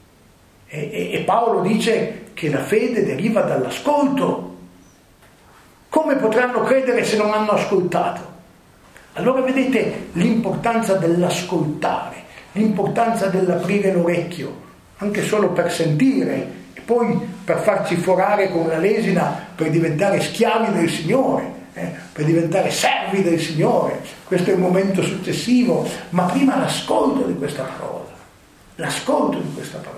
Speaker 1: E, e, e Paolo dice che la fede deriva dall'ascolto. Come potranno credere se non hanno ascoltato? Allora vedete l'importanza dell'ascoltare, l'importanza dell'aprire l'orecchio, anche solo per sentire, e poi per farci forare con la lesina per diventare schiavi del Signore, eh, per diventare servi del Signore. Questo è il momento successivo, ma prima l'ascolto di questa parola, l'ascolto di questa parola.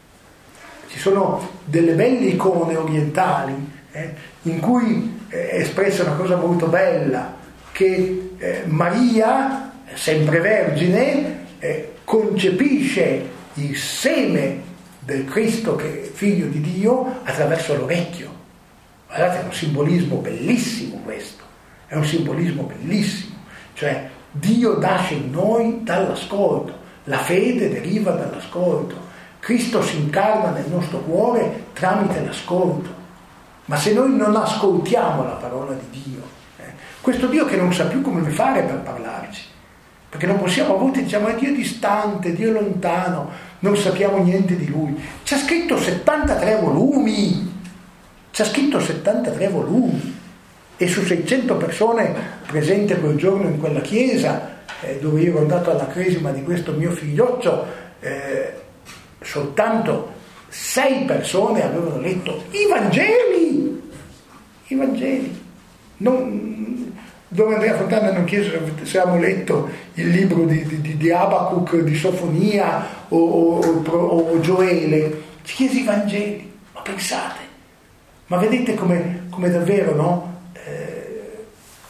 Speaker 1: Ci sono delle belle icone orientali eh, in cui è espressa una cosa molto bella, che eh, Maria, sempre vergine, eh, concepisce il seme del Cristo che è figlio di Dio attraverso l'orecchio. Guardate, è un simbolismo bellissimo questo, è un simbolismo bellissimo, cioè Dio nasce in noi dall'ascolto, la fede deriva dall'ascolto, Cristo si incarna nel nostro cuore tramite l'ascolto. Ma se noi non ascoltiamo la parola di Dio, eh, questo Dio che non sa più come fare per parlarci, perché non possiamo, a volte diciamo è Dio distante, Dio lontano, non sappiamo niente di Lui. C'ha scritto settantatré volumi, c'ha scritto settantatré volumi, e su seicento persone presenti quel giorno in quella chiesa, eh, dove io ero andato alla cresima di questo mio figlioccio, eh, soltanto sei persone avevano letto i Vangeli, i Vangeli. Non, Don Andrea Fontana non chiese se avevamo letto il libro di, di, di Abacuc, di Sofonia o, o, o, o Gioele, ci chiese i Vangeli. Ma pensate, ma vedete come, come davvero, no? Eh,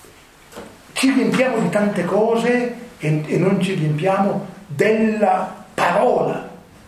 Speaker 1: ci riempiamo di tante cose e, e non ci riempiamo della parola.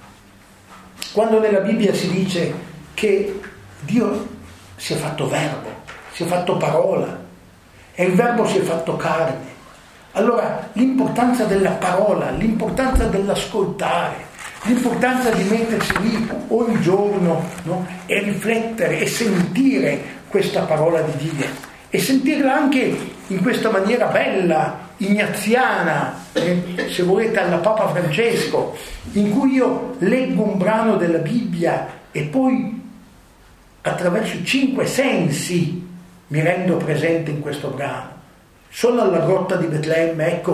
Speaker 1: Quando nella Bibbia si dice che Dio si è fatto verbo, si è fatto parola, e il verbo si è fatto carne, allora l'importanza della parola, l'importanza dell'ascoltare, l'importanza di mettersi lì ogni giorno, no? E riflettere e sentire questa parola di Dio, e sentirla anche in questa maniera bella, ignaziana, eh, se volete alla Papa Francesco, in cui io leggo un brano della Bibbia e poi attraverso i cinque sensi mi rendo presente in questo brano. Sono alla grotta di Betlemme, ecco,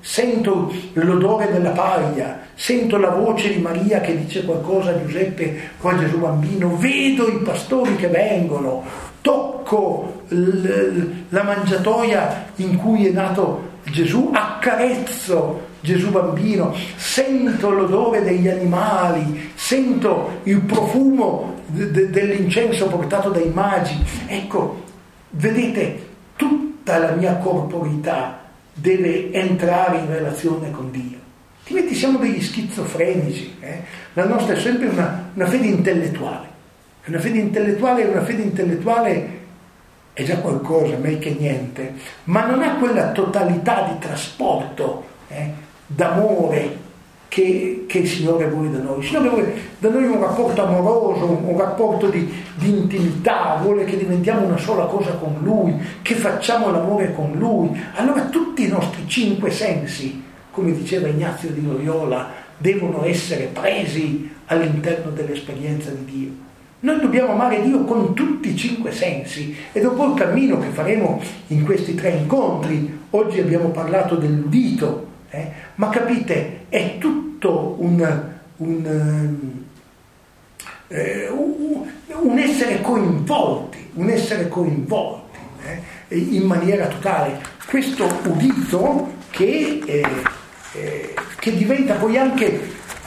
Speaker 1: sento l'odore della paglia, sento la voce di Maria che dice qualcosa a Giuseppe o a Gesù bambino, vedo i pastori che vengono, tocco l- la mangiatoia in cui è nato Gesù, accarezzo Gesù bambino, sento l'odore degli animali, sento il profumo de- de- dell'incenso portato dai magi. Ecco, vedete, tutta la mia corporità deve entrare in relazione con Dio. Altrimenti siamo degli schizofrenici. Eh? La nostra è sempre una, una fede intellettuale. Una fede intellettuale è una fede intellettuale è già qualcosa, meglio che niente, ma non ha quella totalità di trasporto, eh, d'amore che, che il Signore vuole da noi. Il Signore vuole da noi un rapporto amoroso, un, un rapporto di, di intimità, vuole che diventiamo una sola cosa con Lui, che facciamo l'amore con Lui. Allora tutti i nostri cinque sensi, come diceva Ignazio di Loyola, devono essere presi all'interno dell'esperienza di Dio. Noi dobbiamo amare Dio con tutti i cinque sensi, e dopo il cammino che faremo in questi tre incontri, oggi abbiamo parlato dell'udito, eh? Ma capite, è tutto un, un, eh, un, un essere coinvolti, un essere coinvolti eh? in maniera totale. Questo udito che, eh, eh, che diventa poi anche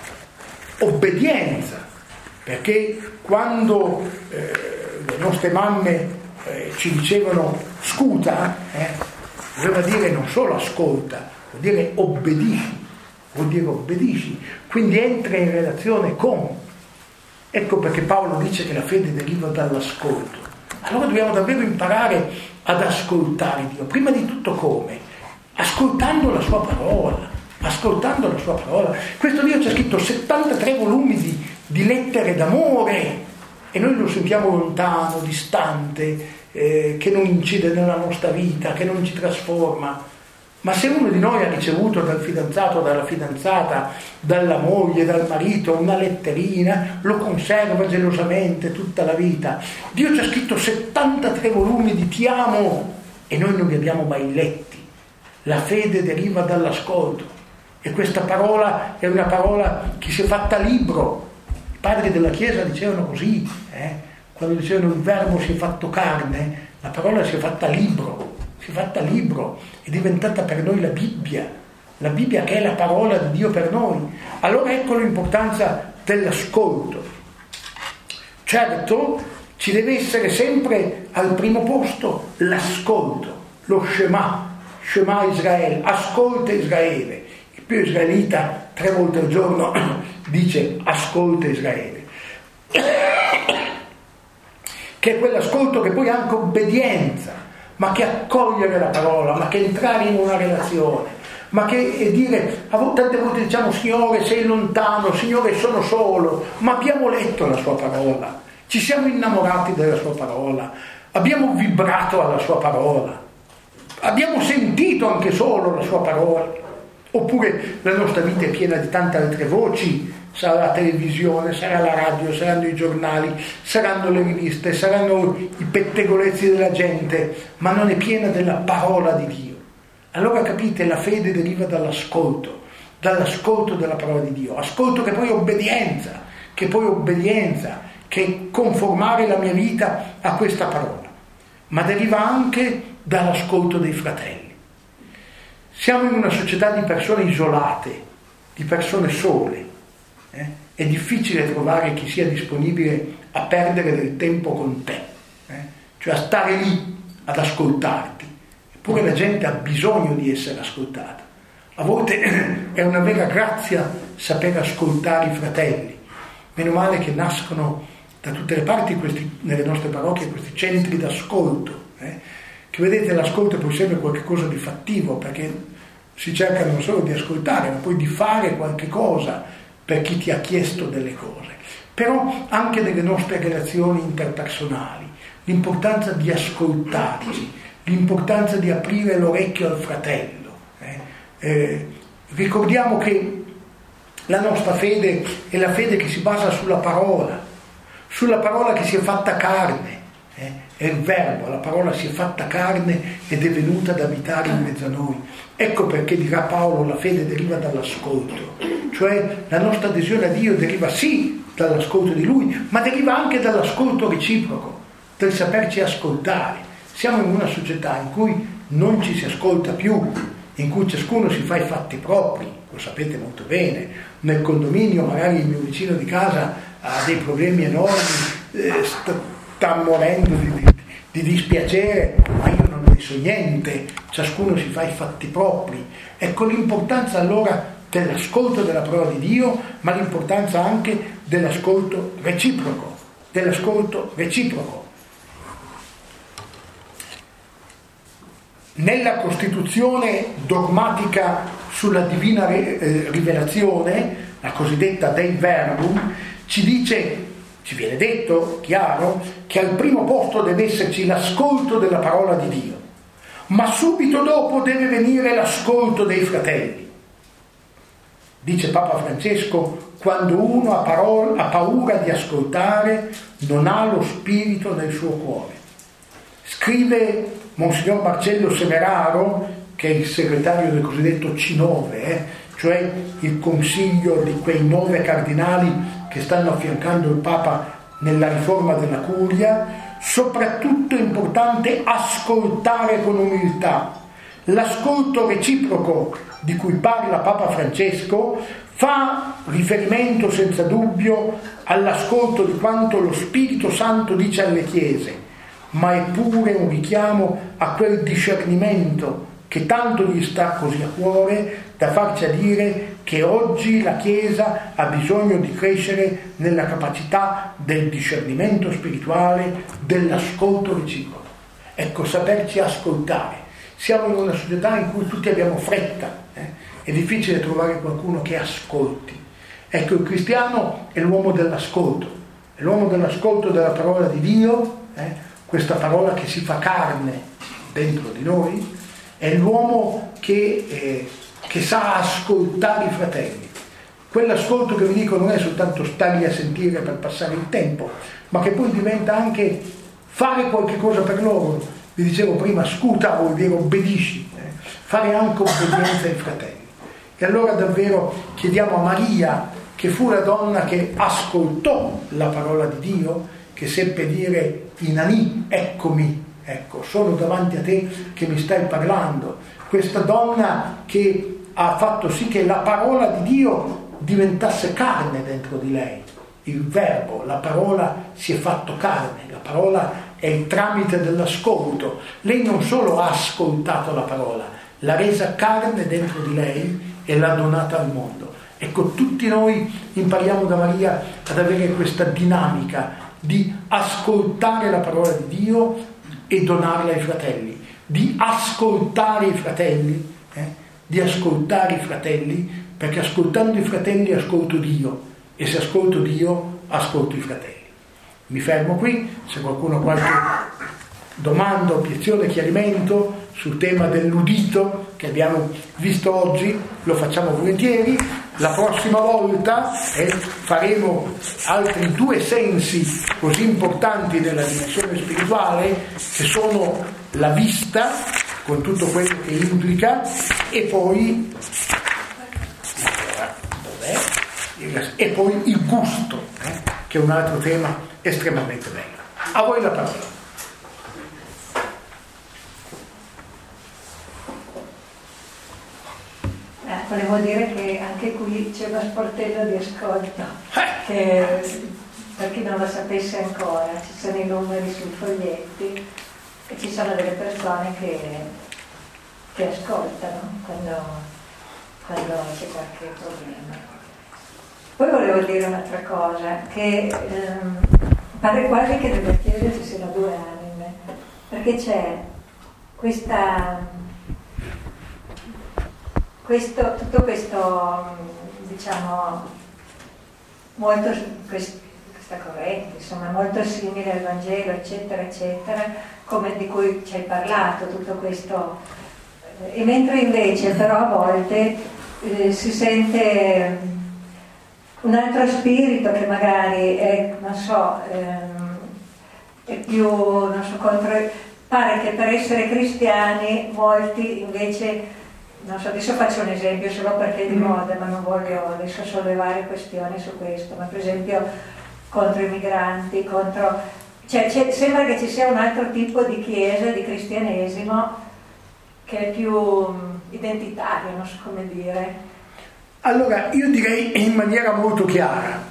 Speaker 1: obbedienza. Perché quando eh, le nostre mamme eh, ci dicevano scuta, eh, voleva dire non solo ascolta, vuol dire obbedisci, vuol dire obbedisci, quindi entra in relazione con. Ecco perché Paolo dice che la fede deriva dall'ascolto. Allora dobbiamo davvero imparare ad ascoltare Dio. Prima di tutto come? Ascoltando la sua parola, ascoltando la sua parola. Questo Dio c'è scritto settantatré volumi di di lettere d'amore, e noi lo sentiamo lontano, distante, eh, che non incide nella nostra vita, che non ci trasforma. Ma se uno di noi ha ricevuto dal fidanzato, dalla fidanzata, dalla moglie, dal marito una letterina, lo conserva gelosamente tutta la vita. Dio ci ha scritto settantatré volumi di ti amo e noi non li abbiamo mai letti. La fede deriva dall'ascolto, e questa parola è una parola che si è fatta libro. I padri della Chiesa dicevano così, eh? Quando dicevano il verbo si è fatto carne, la parola si è fatta libro, si è fatta libro, è diventata per noi la Bibbia, la Bibbia che è la parola di Dio per noi. Allora ecco l'importanza dell'ascolto. Certo, ci deve essere sempre al primo posto l'ascolto, lo Shema, Shema Israele, ascolta Israele. Il più israelita tre volte al giorno dice ascolta Israele, che è quell'ascolto che poi è anche obbedienza, ma che accogliere la parola, ma che entrare in una relazione, ma che è dire, a volte, tante volte diciamo Signore sei lontano, Signore sono solo, ma abbiamo letto la sua parola, ci siamo innamorati della sua parola, abbiamo vibrato alla sua parola, abbiamo sentito anche solo la sua parola. Oppure la nostra vita è piena di tante altre voci, sarà la televisione, sarà la radio, saranno i giornali, saranno le riviste, saranno i pettegolezzi della gente, ma non è piena della parola di Dio. Allora capite, la fede deriva dall'ascolto, dall'ascolto della parola di Dio, ascolto che poi è obbedienza, che poi è obbedienza, che è conformare la mia vita a questa parola, ma deriva anche dall'ascolto dei fratelli. Siamo in una società di persone isolate, di persone sole. Eh? È difficile trovare chi sia disponibile a perdere del tempo con te, eh? Cioè a stare lì, ad ascoltarti. Eppure la gente ha bisogno di essere ascoltata. A volte è una vera grazia saper ascoltare i fratelli. Meno male che nascono da tutte le parti questi, nelle nostre parrocchie questi centri d'ascolto, eh? Che vedete, l'ascolto è poi sempre qualcosa di fattivo, perché si cerca non solo di ascoltare, ma poi di fare qualche cosa per chi ti ha chiesto delle cose. Però anche nelle nostre relazioni interpersonali, l'importanza di ascoltarci, l'importanza di aprire l'orecchio al fratello. Eh? Eh, ricordiamo che la nostra fede è la fede che si basa sulla parola, sulla parola che si è fatta carne. eh? È il Verbo, la parola si è fatta carne ed è venuta ad abitare in mezzo a noi. Ecco perché dirà Paolo, la fede deriva dall'ascolto, cioè la nostra adesione a Dio deriva sì dall'ascolto di Lui, ma deriva anche dall'ascolto reciproco, del saperci ascoltare. Siamo in una società in cui non ci si ascolta più, in cui ciascuno si fa i fatti propri, lo sapete molto bene. Nel condominio magari il mio vicino di casa ha dei problemi enormi, eh, sta, sta morendo di, di, di dispiacere, ma io non ne so niente, ciascuno si fa i fatti propri. Ecco l'importanza allora dell'ascolto della parola di Dio, ma l'importanza anche dell'ascolto reciproco, dell'ascolto reciproco. Nella Costituzione dogmatica sulla divina eh, rivelazione, la cosiddetta Dei Verbum, ci dice, ci viene detto, chiaro, che al primo posto deve esserci l'ascolto della parola di Dio, ma subito dopo deve venire l'ascolto dei fratelli. Dice Papa Francesco, quando uno ha, parola, ha paura di ascoltare, non ha lo spirito nel suo cuore. Scrive Monsignor Marcello Semeraro, che è il segretario del cosiddetto C nove, eh, cioè il consiglio di quei nove cardinali che stanno affiancando il Papa nella riforma della curia, soprattutto è importante ascoltare con umiltà. L'ascolto reciproco di cui parla Papa Francesco fa riferimento senza dubbio all'ascolto di quanto lo Spirito Santo dice alle chiese, ma è pure un richiamo a quel discernimento che tanto gli sta così a cuore da farci a dire che oggi la Chiesa ha bisogno di crescere nella capacità del discernimento spirituale, dell'ascolto reciproco. Ecco, saperci ascoltare. Siamo in una società in cui tutti abbiamo fretta, eh? È difficile trovare qualcuno che ascolti. Ecco, il cristiano è l'uomo dell'ascolto, è l'uomo dell'ascolto della parola di Dio, eh? Questa parola che si fa carne dentro di noi, è l'uomo che, eh, che sa ascoltare i fratelli. Quell'ascolto che vi dico non è soltanto starli a sentire per passare il tempo, ma che poi diventa anche fare qualche cosa per loro. Vi dicevo prima, scuta vuol dire obbedisci, eh? Fare anche obbedienza ai fratelli. E allora davvero chiediamo a Maria, che fu la donna che ascoltò la parola di Dio, che seppe dire Inanì, eccomi, ecco, sono davanti a te che mi stai parlando. Questa donna che ha fatto sì che la parola di Dio diventasse carne dentro di lei. Il verbo, la parola si è fatto carne, la parola è il tramite dell'ascolto. Lei non solo ha ascoltato la parola, l'ha resa carne dentro di lei e l'ha donata al mondo. Ecco, tutti noi impariamo da Maria ad avere questa dinamica di ascoltare la parola di Dio e donarla ai fratelli, di ascoltare i fratelli, eh? di ascoltare i fratelli, perché ascoltando i fratelli ascolto Dio, e se ascolto Dio ascolto i fratelli. Mi fermo qui, se qualcuno ha qualche domanda, obiezione, chiarimento sul tema dell'udito che abbiamo visto oggi, lo facciamo volentieri. La prossima volta eh, faremo altri due sensi così importanti nella dimensione spirituale, che sono la vista, con tutto quello che implica, e poi dov'è? E poi il gusto, eh, che è un altro tema estremamente bello. A voi la parola.
Speaker 2: Volevo dire che anche qui c'è uno sportello di ascolto, che per chi non lo sapesse ancora, ci sono i numeri sui foglietti e ci sono delle persone che, che ascoltano quando, quando c'è qualche problema. Poi volevo dire un'altra cosa, che ehm, pare quasi che nella Chiesa ci siano due anime, perché c'è questa... Questo, tutto questo, diciamo, molto, quest, questa corrente, insomma, molto simile al Vangelo, eccetera, eccetera, come di cui ci hai parlato, tutto questo. E mentre invece, però, a volte eh, si sente un altro spirito che magari è, non so, ehm, è più, non so, contro... Pare che per essere cristiani molti invece, non so, adesso faccio un esempio solo perché è di moda, ma non voglio adesso sollevare questioni su questo, ma per esempio contro i migranti, contro... Cioè, sembra che ci sia un altro tipo di chiesa, di cristianesimo, che è più identitario, non so come dire.
Speaker 1: Allora, io direi in maniera molto chiara,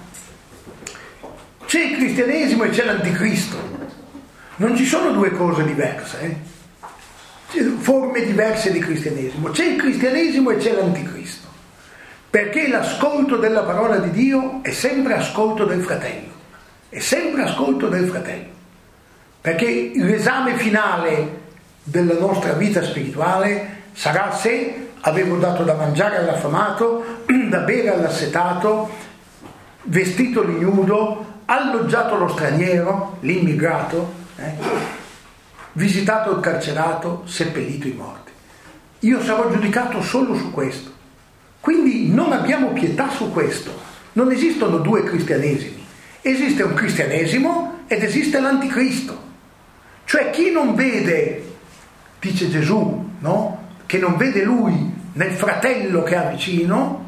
Speaker 1: c'è il cristianesimo e c'è l'anticristo. Non ci sono due cose diverse, eh? Forme diverse di cristianesimo. C'è il cristianesimo e c'è l'anticristo, perché l'ascolto della parola di Dio è sempre ascolto del fratello, è sempre ascolto del fratello, perché l'esame finale della nostra vita spirituale sarà se avevo dato da mangiare all'affamato, da bere all'assetato, vestito l'ignudo, alloggiato lo straniero, l'immigrato, Eh? visitato il carcerato, seppellito i morti. Io sarò giudicato solo su questo, quindi non abbiamo pietà su questo. Non esistono due cristianesimi, esiste un cristianesimo ed esiste l'anticristo, cioè chi non vede, dice Gesù, no? Che non vede lui nel fratello che ha vicino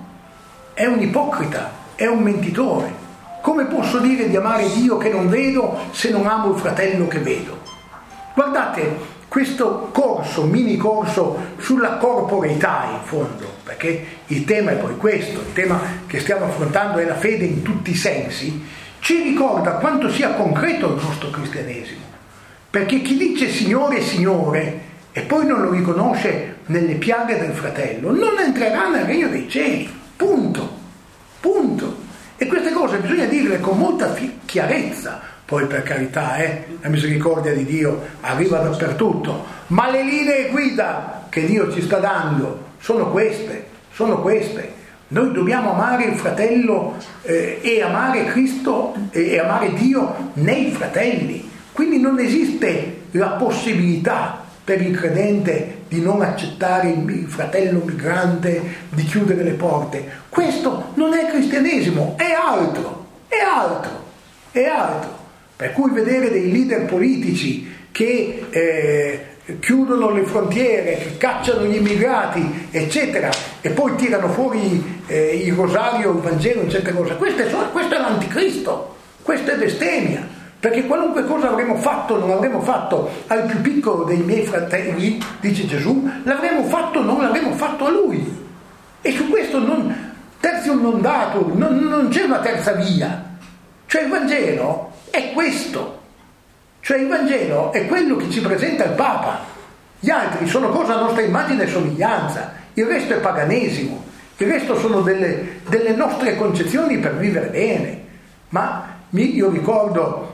Speaker 1: è un ipocrita, è un mentitore. Come posso dire di amare Dio che non vedo se non amo il fratello che vedo? Guardate, questo corso, mini corso sulla corporeità in fondo, perché il tema è poi questo, il tema che stiamo affrontando è la fede in tutti i sensi, ci ricorda quanto sia concreto il nostro cristianesimo. Perché chi dice Signore, Signore, e poi non lo riconosce nelle piaghe del fratello, non entrerà nel regno dei cieli. Punto. Punto. E queste cose bisogna dirle con molta chiarezza, poi per carità, eh, la misericordia di Dio arriva dappertutto, ma le linee guida che Dio ci sta dando sono queste, sono queste. Noi dobbiamo amare il fratello eh, e amare Cristo e amare Dio nei fratelli, quindi non esiste la possibilità per il credente di non accettare il fratello migrante, di chiudere le porte. Questo non è cristianesimo, è altro, è altro, è altro. Per cui vedere dei leader politici che eh, chiudono le frontiere, che cacciano gli immigrati, eccetera, e poi tirano fuori eh, il rosario, il Vangelo, eccetera, cose. Questo è, questo è l'anticristo, questa è bestemmia. Perché qualunque cosa avremmo fatto, non avremmo fatto al più piccolo dei miei fratelli, dice Gesù, l'avremmo fatto, non l'avremmo fatto a lui. E su questo non, terzium non datur, non, non c'è una terza via. Cioè il Vangelo è questo. Cioè il Vangelo è quello che ci presenta il Papa. Gli altri sono cose a nostra immagine e somiglianza. Il resto è paganesimo. Il resto sono delle, delle nostre concezioni per vivere bene. Ma io ricordo...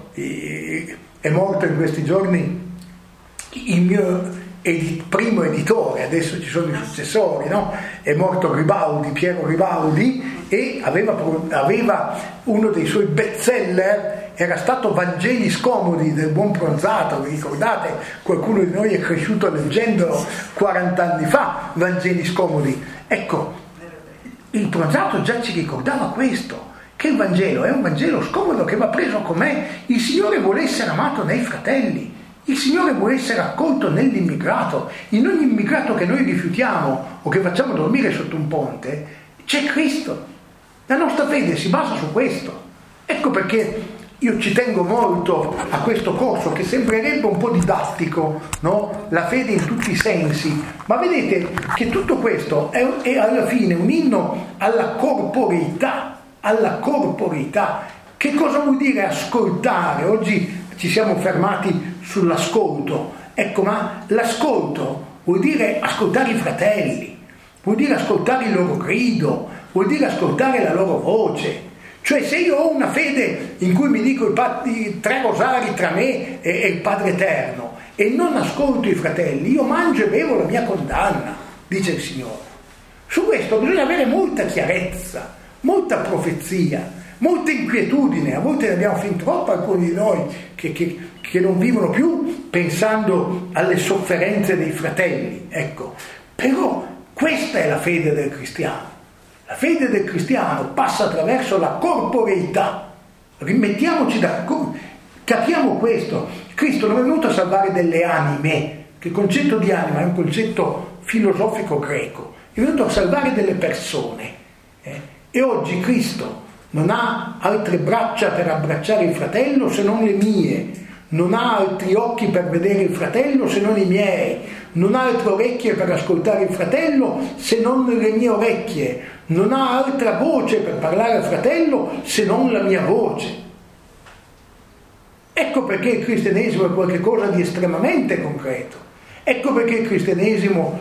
Speaker 1: è morto in questi giorni il mio edit- primo editore, adesso ci sono i successori, no? È morto Ribaldi, Piero Ribaldi, e aveva, aveva uno dei suoi bestseller, era stato Vangeli scomodi del buon Pronzato. Vi ricordate? Qualcuno di noi è cresciuto leggendolo quaranta anni fa, Vangeli scomodi. Ecco, il Pronzato già ci ricordava questo, che il Vangelo è un Vangelo scomodo che va preso com'è. Il Signore vuole essere amato nei fratelli, il Signore vuole essere accolto nell'immigrato. In ogni immigrato che noi rifiutiamo o che facciamo dormire sotto un ponte c'è Cristo. La nostra fede si basa su questo. Ecco perché io ci tengo molto a questo corso, che sembrerebbe un po' didattico, no? La fede in tutti i sensi, ma vedete che tutto questo è, è alla fine un inno alla corporeità, alla corporeità. Che cosa vuol dire ascoltare? Oggi ci siamo fermati sull'ascolto, ecco, ma l'ascolto vuol dire ascoltare i fratelli, vuol dire ascoltare il loro grido, vuol dire ascoltare la loro voce. Cioè, se io ho una fede in cui mi dico i, pat- i tre rosari tra me e, e il Padre Eterno e non ascolto i fratelli, io mangio e bevo la mia condanna, dice il Signore. Su questo bisogna avere molta chiarezza, molta profezia, molta inquietudine. A volte ne abbiamo fin troppo, alcuni di noi che, che, che non vivono più pensando alle sofferenze dei fratelli, ecco. Però questa è la fede del cristiano. La fede del cristiano passa attraverso la corporeità. Rimettiamoci d'accordo, capiamo questo. Cristo non è venuto a salvare delle anime, che il concetto di anima è un concetto filosofico greco, è venuto a salvare delle persone. Eh? E oggi Cristo non ha altre braccia per abbracciare il fratello se non le mie, non ha altri occhi per vedere il fratello se non i miei, non ha altre orecchie per ascoltare il fratello se non le mie orecchie, non ha altra voce per parlare al fratello se non la mia voce. Ecco perché il cristianesimo è qualcosa di estremamente concreto. Ecco perché il cristianesimo,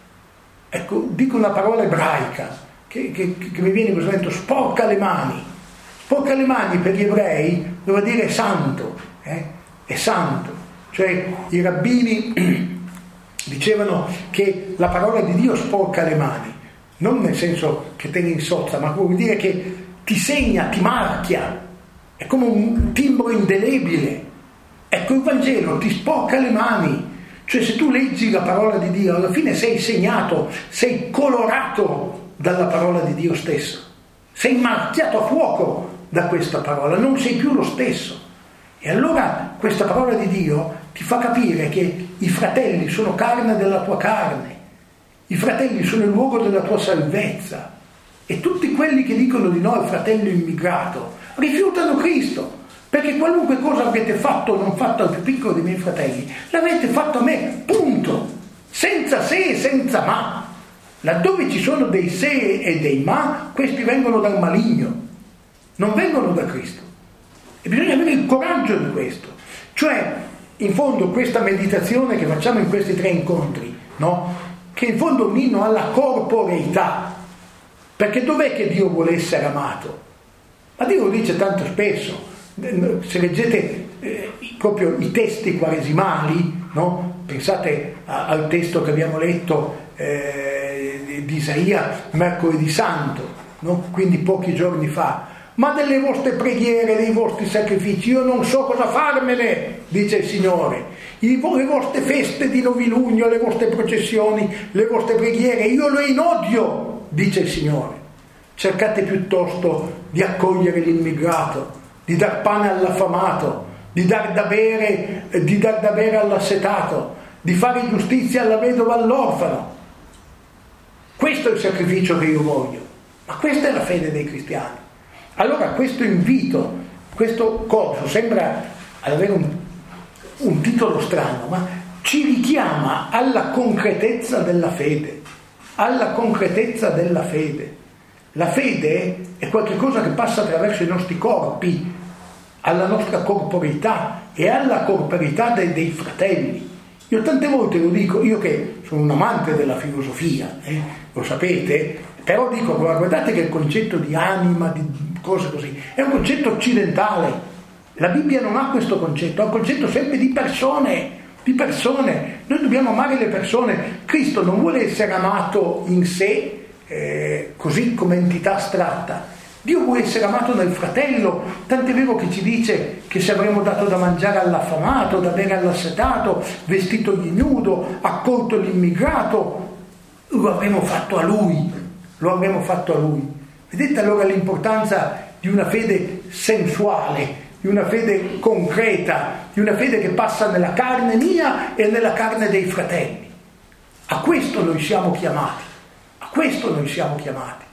Speaker 1: ecco, dico una parola ebraica che, che, che mi viene in questo momento, sporca le mani. Sporca le mani per gli ebrei doveva dire santo, eh? È santo. Cioè i rabbini dicevano che la parola di Dio sporca le mani, non nel senso che te ne insozza, ma vuol dire che ti segna, ti marchia, è come un timbro indelebile. Ecco, il Vangelo ti sporca le mani, cioè se tu leggi la parola di Dio alla fine sei segnato, sei colorato dalla parola di Dio stesso, sei marchiato a fuoco da questa parola, non sei più lo stesso. E allora questa parola di Dio ti fa capire che i fratelli sono carne della tua carne, i fratelli sono il luogo della tua salvezza, e tutti quelli che dicono di no al fratello immigrato rifiutano Cristo, perché qualunque cosa avete fatto o non fatto al più piccolo dei miei fratelli l'avete fatto a me, punto, senza se e senza ma. Laddove ci sono dei se e dei ma, questi vengono dal maligno, non vengono da Cristo. E bisogna avere il coraggio di questo. Cioè, in fondo, questa meditazione che facciamo in questi tre incontri, no? Che in fondo è un inno alla corporeità. Perché dov'è che Dio vuole essere amato? Ma Dio lo dice tanto spesso. Se leggete eh, proprio i testi quaresimali, no? Pensate a, al testo che abbiamo letto eh, di Isaia mercoledì santo, no? Quindi pochi giorni fa. Ma delle vostre preghiere, dei vostri sacrifici io non so cosa farmene, dice il Signore. I, le vostre feste di novilunio, le vostre processioni, le vostre preghiere io le inodio, dice il Signore. Cercate piuttosto di accogliere l'immigrato, di dar pane all'affamato, di dar da bere, di dar da bere all'assetato, di fare giustizia alla vedova, all'orfano. Questo è il sacrificio che io voglio. Ma questa è la fede dei cristiani. Allora questo invito, questo corso sembra avere un, un titolo strano, ma ci richiama alla concretezza della fede, alla concretezza della fede. La fede è qualcosa che passa attraverso i nostri corpi, alla nostra corporeità e alla corporeità dei, dei fratelli. Io tante volte lo dico, io che sono un amante della filosofia, eh, lo sapete, però dico, guardate che il concetto di anima, di cose così, è un concetto occidentale. La Bibbia non ha questo concetto, ha un concetto sempre di persone, di persone. Noi dobbiamo amare le persone. Cristo non vuole essere amato in sé, eh, così come entità astratta. Dio vuole essere amato nel fratello, tant'è vero che ci dice che se avremo dato da mangiare all'affamato, da bere all'assetato, vestitogli nudo, accolto l'immigrato, lo avremo fatto a Lui. Lo avremo fatto a Lui. Vedete allora l'importanza di una fede sensuale, di una fede concreta, di una fede che passa nella carne mia e nella carne dei fratelli. A questo noi siamo chiamati, a questo noi siamo chiamati.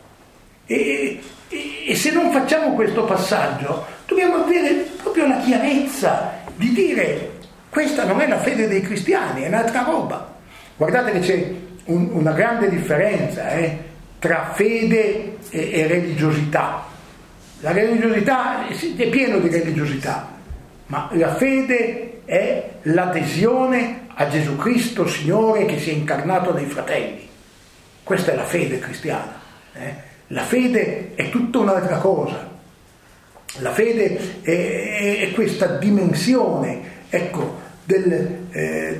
Speaker 1: E, e, e se non facciamo questo passaggio, dobbiamo avere proprio la chiarezza di dire questa non è la fede dei cristiani, è un'altra roba. Guardate che c'è un, una grande differenza, eh? tra fede e, e religiosità. La religiosità è pieno di religiosità, ma la fede è l'adesione a Gesù Cristo Signore che si è incarnato nei fratelli. Questa è la fede cristiana. Eh? La fede è tutta un'altra cosa. La fede è, è questa dimensione, ecco, del, eh,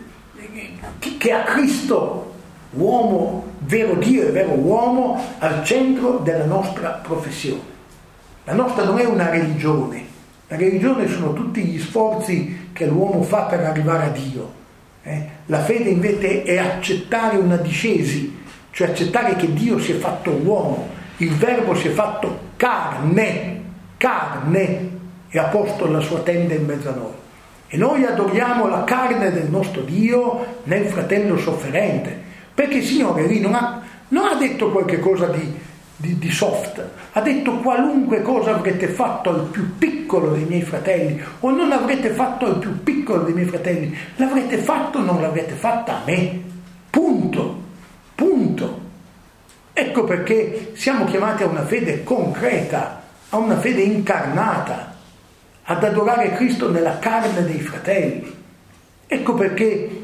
Speaker 1: che ha Cristo, uomo, vero Dio e vero uomo, al centro della nostra professione. La nostra non è una religione. La religione sono tutti gli sforzi che l'uomo fa per arrivare a Dio. Eh? La fede invece è accettare una discesi, cioè accettare che Dio si è fatto uomo, il Verbo si è fatto carne, carne, e ha posto la sua tenda in mezzo a noi. E noi adoriamo la carne del nostro Dio nel fratello sofferente, perché il Signore lì non ha, non ha detto qualche cosa di, di, di soft, ha detto qualunque cosa avrete fatto al più piccolo dei miei fratelli o non avrete fatto al più piccolo dei miei fratelli, l'avrete fatto o non l'avrete fatta a me, punto, punto. Ecco perché siamo chiamati a una fede concreta, a una fede incarnata, ad adorare Cristo nella carne dei fratelli. Ecco perché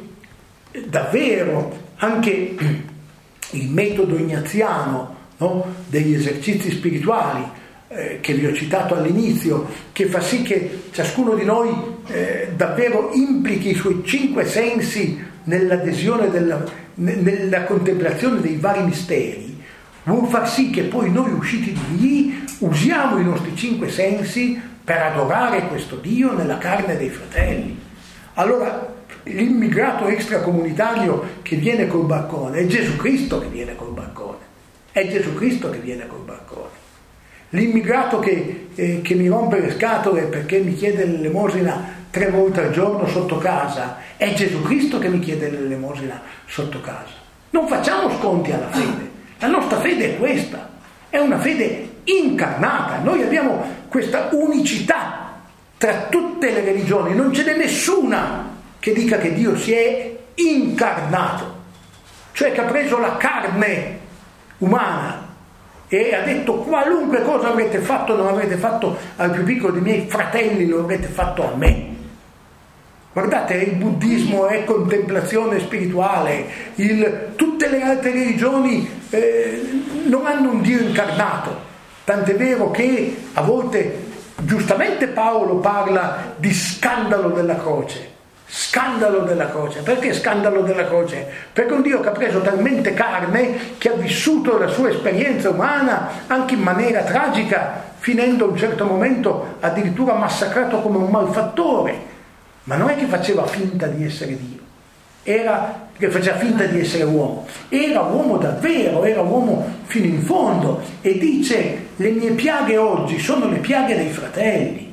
Speaker 1: davvero anche il metodo ignaziano, no, degli esercizi spirituali eh, che vi ho citato all'inizio, che fa sì che ciascuno di noi eh, davvero implichi i suoi cinque sensi nell'adesione, della, nella contemplazione dei vari misteri, vuol far sì che poi noi, usciti di lì, usiamo i nostri cinque sensi per adorare questo Dio nella carne dei fratelli. Allora l'immigrato extracomunitario che viene col barcone è Gesù Cristo che viene col barcone, è Gesù Cristo che viene col barcone. L'immigrato che, eh, che mi rompe le scatole perché mi chiede l'elemosina tre volte al giorno sotto casa, è Gesù Cristo che mi chiede l'elemosina sotto casa. Non facciamo sconti alla fede, la nostra fede è questa, è una fede incarnata. Noi abbiamo questa unicità tra tutte le religioni, non ce n'è nessuna che dica che Dio si è incarnato, cioè che ha preso la carne umana e ha detto qualunque cosa avrete fatto non avrete fatto al più piccolo dei miei fratelli, lo avrete fatto a me. Guardate, il buddismo è contemplazione spirituale, il, tutte le altre religioni eh, non hanno un Dio incarnato, tant'è vero che a volte giustamente Paolo parla di scandalo della croce. Scandalo della croce. Perché scandalo della croce? Perché un Dio che ha preso talmente carne, che ha vissuto la sua esperienza umana anche in maniera tragica, finendo a un certo momento addirittura massacrato come un malfattore. Ma non è che faceva finta di essere Dio, era che faceva finta di essere uomo, era uomo davvero, era uomo fino in fondo, e dice: le mie piaghe oggi sono le piaghe dei fratelli.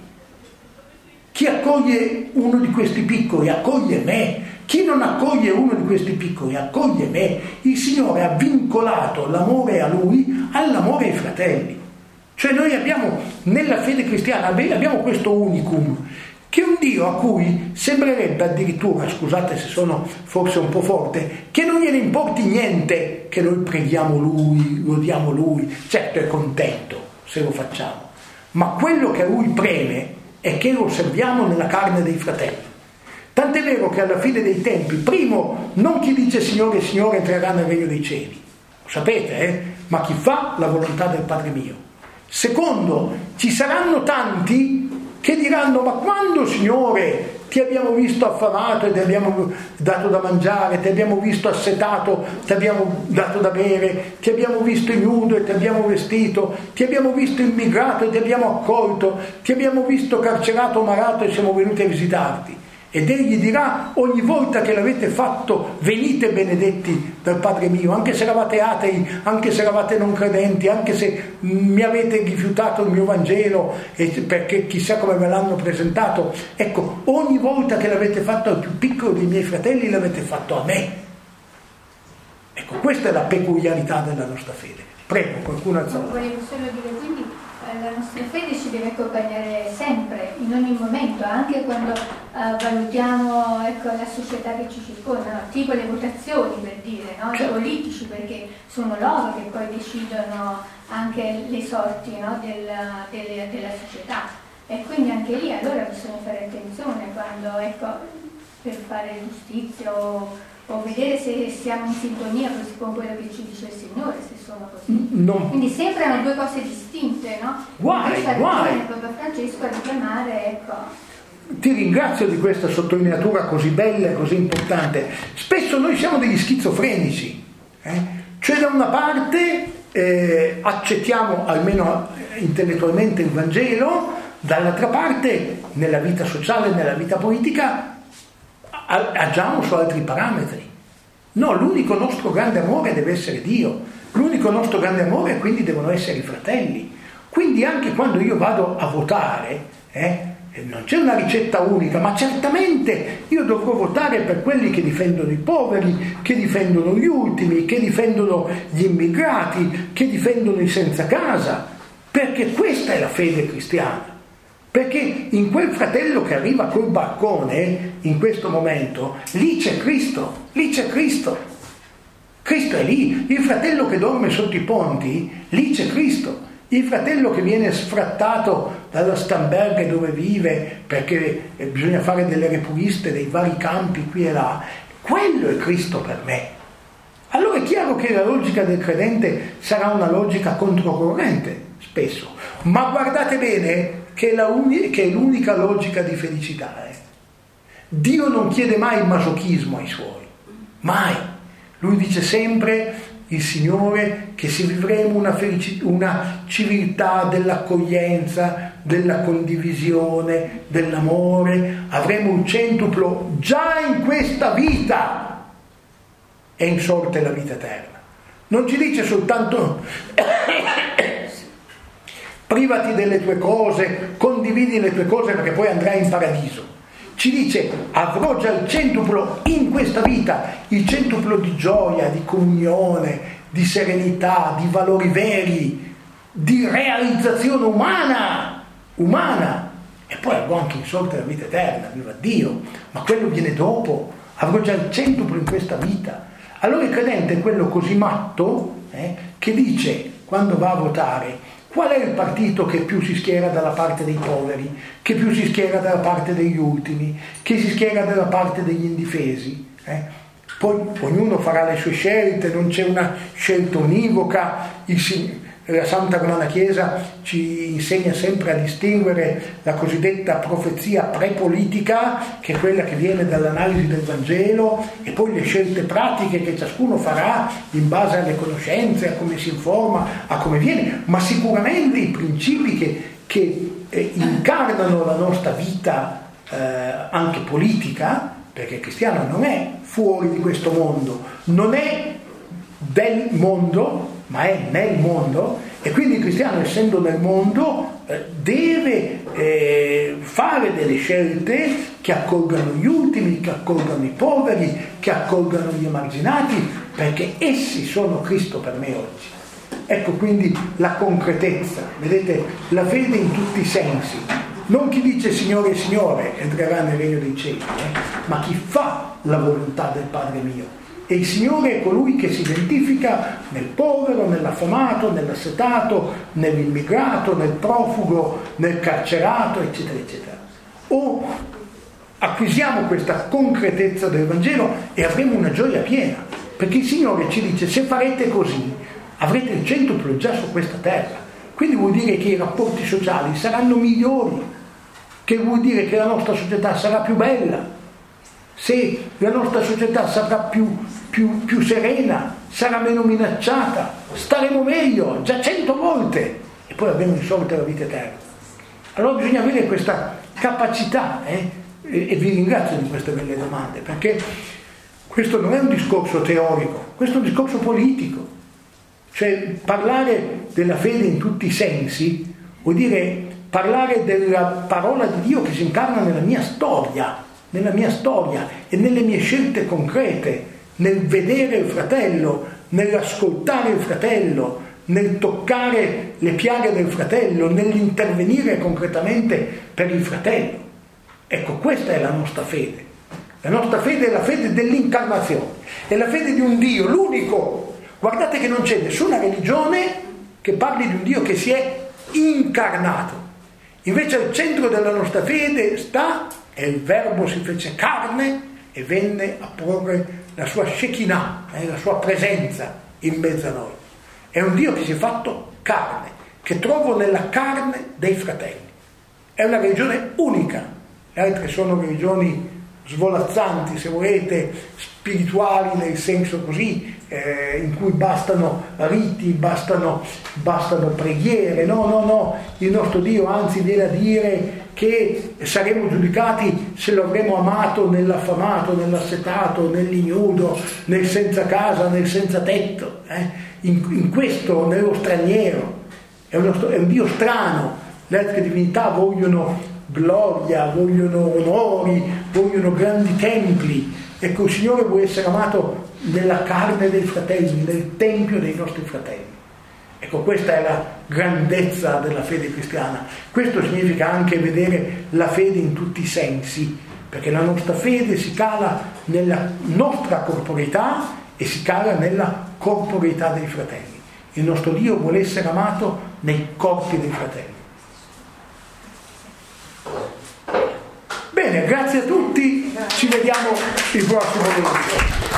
Speaker 1: Chi accoglie uno di questi piccoli accoglie me, chi non accoglie uno di questi piccoli accoglie me. Il Signore ha vincolato l'amore a Lui all'amore ai fratelli. Cioè noi abbiamo nella fede cristiana abbiamo questo unicum, che è un Dio a cui sembrerebbe addirittura, scusate se sono forse un po' forte, che non gliene importi niente che noi preghiamo Lui, lodiamo Lui. Certo è contento se lo facciamo, ma quello che a Lui preme è che lo serviamo nella carne dei fratelli. Tant'è vero che alla fine dei tempi, primo, non chi dice Signore, Signore entrerà nel regno dei cieli, lo sapete, eh? Ma chi fa la volontà del Padre mio. Secondo, ci saranno tanti che diranno: ma quando, Signore, ti abbiamo visto affamato e ti abbiamo dato da mangiare, ti abbiamo visto assetato, ti abbiamo dato da bere, ti abbiamo visto nudo e ti abbiamo vestito, ti abbiamo visto immigrato e ti abbiamo accolto, ti abbiamo visto carcerato o malato e siamo venuti a visitarti. Ed egli dirà: ogni volta che l'avete fatto, venite benedetti dal Padre mio, anche se eravate atei, anche se eravate non credenti, anche se mi avete rifiutato il mio Vangelo, e perché chissà come ve l'hanno presentato. Ecco, ogni volta che l'avete fatto al più piccolo dei miei fratelli, l'avete fatto a me. Ecco, questa è la peculiarità della nostra fede. Prego, qualcuno alza la mano.
Speaker 3: Volevo solo dire, quindi la nostra fede ci deve accompagnare sempre, in ogni momento, anche quando uh, valutiamo, ecco, la società che ci circonda, no? Tipo le votazioni, per dire, no? I politici, perché sono loro che poi decidono anche le sorti, no? Del, delle, della società, e quindi anche lì allora bisogna fare attenzione quando, ecco, per fare giustizia o o vedere se siamo in sintonia con quello che ci dice il Signore, se sono così.
Speaker 1: Non...
Speaker 3: Quindi sembrano due cose distinte, no?
Speaker 1: Guai, guai!
Speaker 3: Papa Francesco a richiamare, ecco.
Speaker 1: Ti ringrazio di questa sottolineatura così bella e così importante. Spesso noi siamo degli schizofrenici, eh? Cioè da una parte eh, accettiamo almeno intellettualmente il Vangelo, dall'altra parte nella vita sociale e nella vita politica agiamo su altri parametri. No, l'unico nostro grande amore deve essere Dio, l'unico nostro grande amore quindi devono essere i fratelli. Quindi anche quando io vado a votare, eh, non c'è una ricetta unica, ma certamente io dovrò votare per quelli che difendono i poveri, che difendono gli ultimi, che difendono gli immigrati, che difendono i senza casa, perché questa è la fede cristiana. Perché in quel fratello che arriva col barcone, in questo momento, lì c'è Cristo, lì c'è Cristo. Cristo è lì. Il fratello che dorme sotto i ponti, lì c'è Cristo. Il fratello che viene sfrattato dalla Stamberga dove vive perché bisogna fare delle repuliste dei vari campi qui e là, quello è Cristo per me. Allora è chiaro che la logica del credente sarà una logica controcorrente, spesso. Ma guardate bene che è, la uni- che è l'unica logica di felicità. Eh? Dio non chiede mai il masochismo ai suoi, mai. Lui dice sempre, il Signore, che se vivremo una, felici- una civiltà dell'accoglienza, della condivisione, dell'amore, avremo un centuplo già in questa vita e in sorte la vita eterna. Non ci dice soltanto privati delle tue cose, condividi le tue cose perché poi andrai in paradiso. Ci dice avrò già il centuplo in questa vita, il centuplo di gioia, di comunione, di serenità, di valori veri, di realizzazione umana, umana. E poi avrò anche in sorte la vita eterna, viva Dio, ma quello viene dopo, avrò già il centuplo in questa vita. Allora il credente è quello così matto eh, che dice, quando va a votare, qual è il partito che più si schiera dalla parte dei poveri, che più si schiera dalla parte degli ultimi, che si schiera dalla parte degli indifesi? Eh? Poi ognuno farà le sue scelte, non c'è una scelta univoca. Il, la Santa Romana Chiesa ci insegna sempre a distinguere la cosiddetta profezia prepolitica, che è quella che viene dall'analisi del Vangelo, e poi le scelte pratiche che ciascuno farà in base alle conoscenze, a come si informa, a come viene, ma sicuramente i principi che, che eh, incarnano la nostra vita eh, anche politica, perché il cristiano non è fuori di questo mondo, non è del mondo, ma è nel mondo, e quindi il cristiano, essendo nel mondo, eh, deve eh, fare delle scelte che accolgano gli ultimi, che accolgano i poveri, che accolgano gli emarginati, perché essi sono Cristo per me oggi. Ecco quindi la concretezza, vedete, la fede in tutti i sensi. Non chi dice Signore, Signore entrerà nel regno dei cieli, eh, ma chi fa la volontà del Padre mio. E il Signore è colui che si identifica nel povero, nell'affamato, nell'assetato, nell'immigrato, nel profugo, nel carcerato, eccetera, eccetera. O acquisiamo questa concretezza del Vangelo e avremo una gioia piena, perché il Signore ci dice: se farete così, avrete il centuplo già su questa terra. Quindi vuol dire che i rapporti sociali saranno migliori, che vuol dire che la nostra società sarà più bella. Se la nostra società sarà più, più, più serena, sarà meno minacciata, staremo meglio, già cento volte, e poi avremo in sorte la vita eterna. Allora bisogna avere questa capacità, eh? e, e vi ringrazio di queste belle domande, perché questo non è un discorso teorico, questo è un discorso politico. Cioè parlare della fede in tutti i sensi vuol dire parlare della parola di Dio che si incarna nella mia storia, nella mia storia e nelle mie scelte concrete, nel vedere il fratello, nell'ascoltare il fratello, nel toccare le piaghe del fratello, nell'intervenire concretamente per il fratello. Ecco, questa è la nostra fede. La nostra fede è la fede dell'incarnazione, è la fede di un Dio, l'unico. Guardate che non c'è nessuna religione che parli di un Dio che si è incarnato. Invece al centro della nostra fede sta, e il Verbo si fece carne e venne a porre la sua Shekinah, eh, la sua presenza in mezzo a noi. È un Dio che si è fatto carne, che trovo nella carne dei fratelli. È una religione unica, le altre sono religioni svolazzanti, se volete, spirituali nel senso così, eh, in cui bastano riti, bastano, bastano preghiere. No, no, no, il nostro Dio anzi viene a dire che saremo giudicati se lo avremo amato nell'affamato, nell'assetato, nell'ignudo, nel senza casa, nel senza tetto, eh? in, in questo, nello straniero. È, uno, è un Dio strano. Le altre divinità vogliono gloria, vogliono onori, vogliono grandi templi. Ecco, il Signore vuole essere amato nella carne dei fratelli, nel tempio dei nostri fratelli. Ecco, questa è la grandezza della fede cristiana. Questo significa anche vedere la fede in tutti i sensi, perché la nostra fede si cala nella nostra corporeità e si cala nella corporeità dei fratelli. Il nostro Dio vuole essere amato nei corpi dei fratelli. Bene, grazie a tutti, ci vediamo il prossimo lunedì.